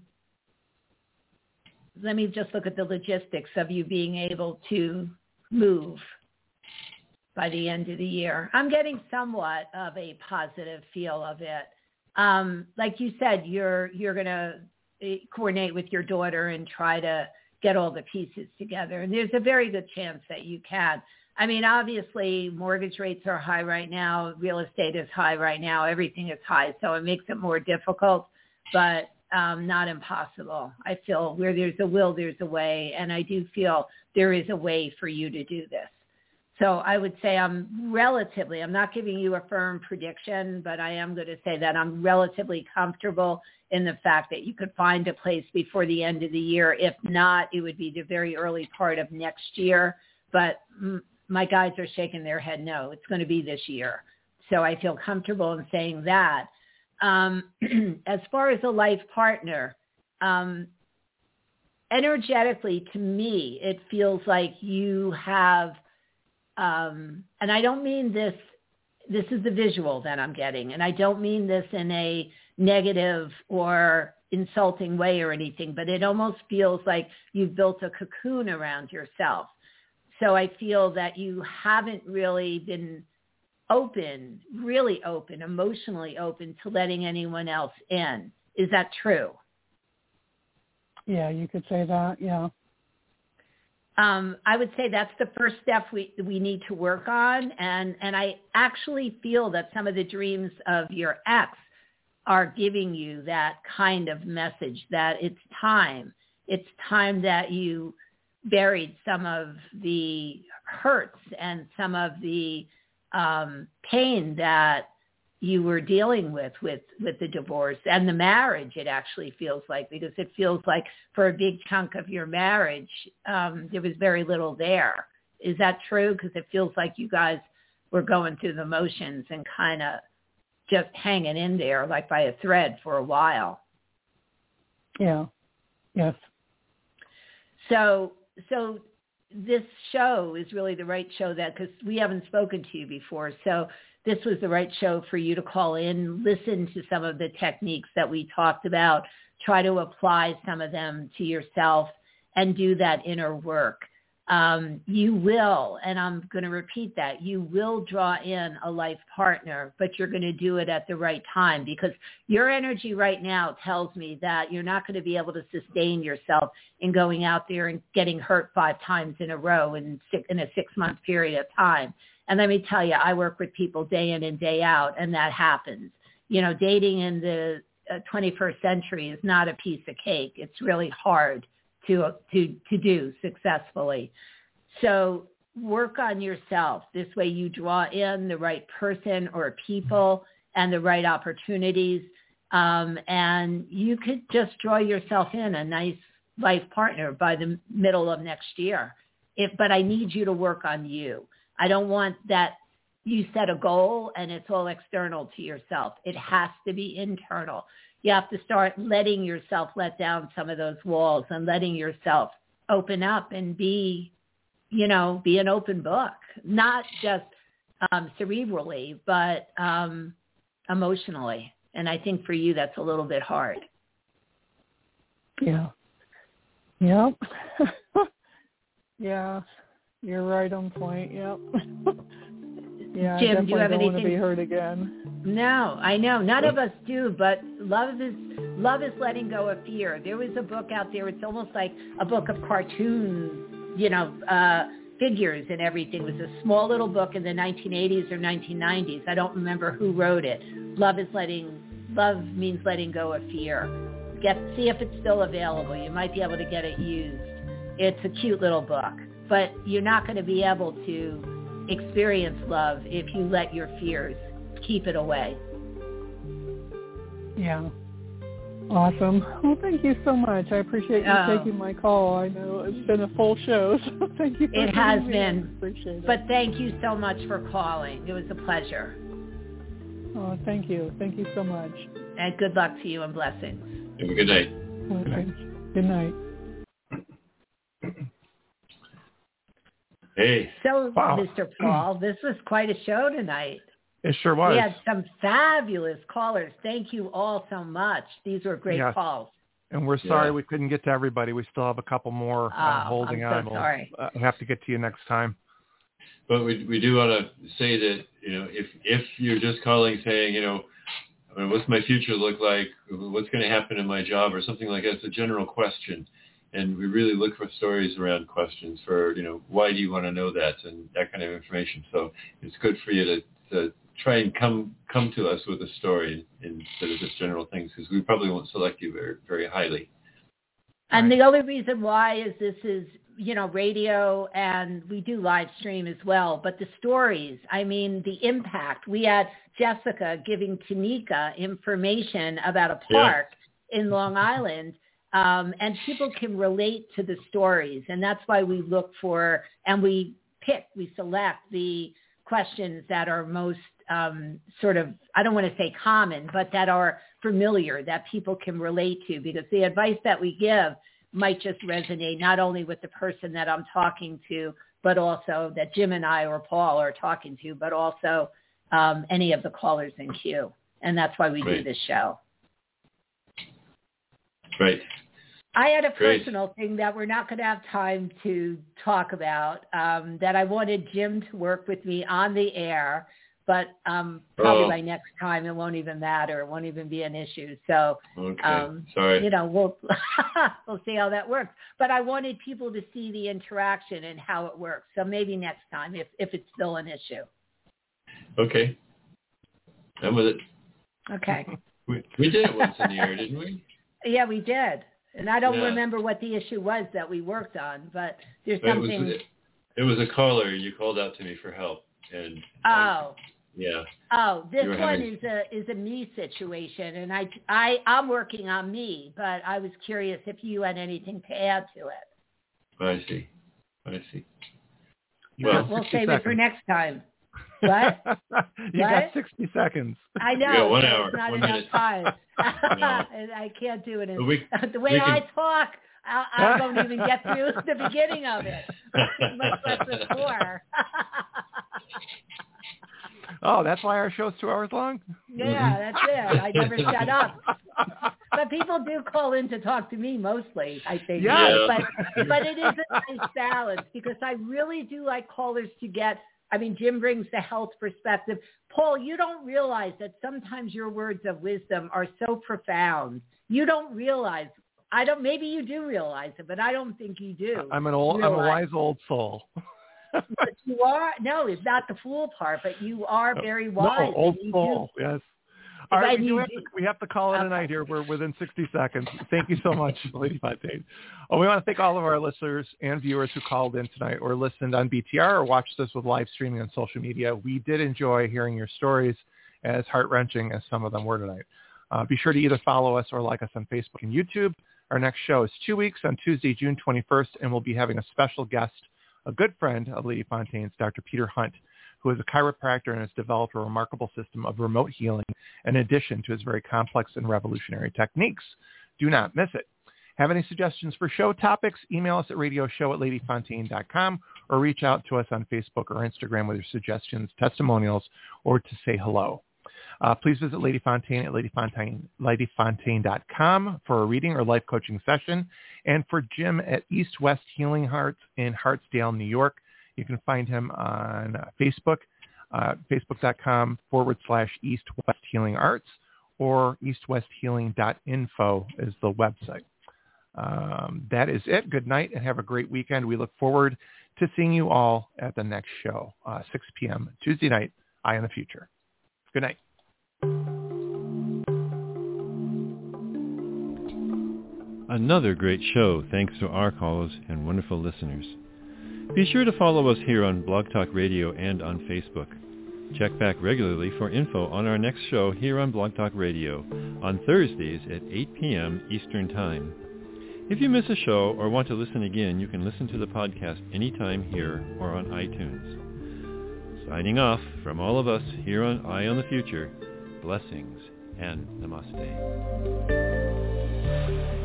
let me just look at the logistics of you being able to move by the end of the year. I'm getting somewhat of a positive feel of it. Um, like you said, you're you're going to coordinate with your daughter and try to get all the pieces together. And there's a very good chance that you can. I mean, obviously, mortgage rates are high right now. Real estate is high right now. Everything is high. So it makes it more difficult, but um, not impossible. I feel where there's a will, there's a way. And I do feel there is a way for you to do this. So I would say I'm relatively, I'm not giving you a firm prediction, but I am going to say that I'm relatively comfortable in the fact that you could find a place before the end of the year. If not, it would be the very early part of next year. But m- my guides are shaking their head, no, it's going to be this year. So I feel comfortable in saying that. Um, as far as a life partner, um, energetically to me, it feels like you have Um, and I don't mean this, this is the visual that I'm getting, and I don't mean this in a negative or insulting way or anything, but it almost feels like you've built a cocoon around yourself. So I feel that you haven't really been open, really open, emotionally open to letting anyone else in. Is that true? Yeah, you could say that, yeah. Um, I would say that's the first step we, we need to work on. And, and I actually feel that some of the dreams of your ex are giving you that kind of message that it's time. It's time that you buried some of the hurts and some of the um, pain that you were dealing with, with, with the divorce and the marriage, it actually feels like, because it feels like for a big chunk of your marriage, um, there was very little there. Is that true? Because it feels like you guys were going through the motions and kind of just hanging in there like by a thread for a while. Yeah. Yes. So, so this show is really the right show that, because we haven't spoken to you before. So this was the right show for you to call in, listen to some of the techniques that we talked about, try to apply some of them to yourself and do that inner work. Um, you will, and I'm going to repeat that, you will draw in a life partner, but you're going to do it at the right time, because your energy right now tells me that you're not going to be able to sustain yourself in going out there and getting hurt five times in a row in, six, in a six-month period of time. And let me tell you, I work with people day in and day out, and that happens. you know, dating in the uh, twenty-first century is not a piece of cake. It's really hard to to to do successfully. So work on yourself. This way you draw in the right person or people and the right opportunities. Um, and you could just draw yourself in a nice life partner by the middle of next year. If, but I need you to work on you. I don't want that you set a goal and it's all external to yourself. It has to be internal. You have to start letting yourself let down some of those walls and letting yourself open up and be, you know, be an open book, not just um, cerebrally, but um, emotionally. And I think for you, that's a little bit hard. Yeah. Yep. Yeah. You're right on point. Yep. Yeah. Jim, I do you have don't anything? want to be hurt again. No, I know. None of us do, but love is love is letting go of fear. There was a book out there. It's almost like a book of cartoons, you know, uh, figures and everything. It was a small little book in the nineteen eighties or nineteen nineties. I don't remember who wrote it. Love is letting, love means letting go of fear. Get, see if it's still available. You might be able to get it used. It's a cute little book, but you're not going to be able to experience love if you let your fears keep it away. Yeah. Awesome. Well, thank you so much. I appreciate you oh. taking my call. I know it's been a full show, so thank you for It has me. been. I appreciate it. But thank you so much for calling. It was a pleasure. Oh, thank you. Thank you so much. And good luck to you and blessings. Have a good night. Okay. Good night. Hey. So, wow. Mister Paul, this was quite a show tonight. It sure was. We had some fabulous callers. Thank you all so much. These were great yes. calls. And we're sorry yeah. we couldn't get to everybody. We still have a couple more oh, uh, holding I'm on. so We'll sorry. uh, have to get to you next time. But we we do want to say that, you know, if if you're just calling saying, you know, I mean, what's my future look like? What's going to happen in my job or something like that? It's a general question. And we really look for stories around questions for, you know, why do you want to know that and that kind of information. So it's good for you to, to try and come come to us with a story instead of just general things, because we probably won't select you very, very highly. And the only reason why is this is, you know, radio, and we do live stream as well. But the stories, I mean, the impact. We had Jessica giving Tanika information about a park yeah. in Long Island, um, and people can relate to the stories. And that's why we look for, and we pick, we select the questions that are most um, sort of, I don't want to say common, but that are familiar, that people can relate to, because the advice that we give might just resonate not only with the person that I'm talking to, but also that Jim and I or Paul are talking to, but also um, any of the callers in queue. And that's why we Great. do this show. Right. I had a Great. personal thing that we're not going to have time to talk about, um, that I wanted Jim to work with me on the air, but um, probably oh. by next time it won't even matter. It won't even be an issue. So, okay. um, Sorry. you know, we'll we'll see how that works. But I wanted people to see the interaction and how it works. So maybe next time, if if it's still an issue. Okay. I'm with it. Okay. We, we did it once in the air, didn't we? Yeah, we did. And I don't yeah. remember what the issue was that we worked on, but there's But something. It was, it was a caller. You called out to me for help. And oh. I, yeah. Oh, this one having... is a is a me situation, and I I I'm working on me, but I was curious if you had anything to add to it. I see. I see. Well, we'll save seconds. it for next time. What? you what? got sixty seconds. I know. Yeah, one hour. It's not one enough minute. time. no. I can't do it. In, we, the way can... I talk, I, I don't even get through the beginning of it, much less the core. Oh, that's why our show's two hours long? Yeah, that's it. I never shut up. But people do call in to talk to me mostly, I think. Yeah. But, but it is a nice balance, because I really do like callers to get, I mean, Jim brings the health perspective. Paul, you don't realize that sometimes your words of wisdom are so profound. You don't realize. I don't, maybe you do realize it, but I don't think you do. I'm an old, realize. I'm a wise old soul. But you are, no, it's not the fool part, but you are very wise. No, old and you soul, do, yes. All right, I we, do need have to, we have to call it okay. a night here. We're within sixty seconds. Thank you so much, Lady Fontaine. Oh, we want to thank all of our listeners and viewers who called in tonight or listened on B T R or watched us with live streaming on social media. We did enjoy hearing your stories, as heart-wrenching as some of them were tonight. Uh, be sure to either follow us or like us on Facebook and YouTube. Our next show is two weeks on Tuesday, June twenty-first, and we'll be having a special guest, a good friend of Lady Fontaine's, Doctor Peter Hunt, who is a chiropractor and has developed a remarkable system of remote healing in addition to his very complex and revolutionary techniques. Do not miss it. Have any suggestions for show topics? Email us at radio show at lady fontaine dot com or reach out to us on Facebook or Instagram with your suggestions, testimonials, or to say hello. Uh, please visit Lady Fontaine at lady fontaine, lady fontaine dot com for a reading or life coaching session. And for Jim at East West Healing Hearts in Hartsdale, New York, you can find him on Facebook, uh, facebook.com forward slash East West Healing Arts, or east west healing dot info is the website. Um, that is it. Good night and have a great weekend. We look forward to seeing you all at the next show, uh, six p.m. Tuesday night, Eye on the Future. Good night. Another great show thanks to our callers and wonderful listeners. Be sure to follow us here on Blog Talk Radio and on Facebook. Check back regularly for info on our next show here on Blog Talk Radio on Thursdays at eight p.m. Eastern Time. If you miss a show or want to listen again, you can listen to the podcast anytime here or on iTunes. Signing off from all of us here on Eye on the Future, blessings and namaste.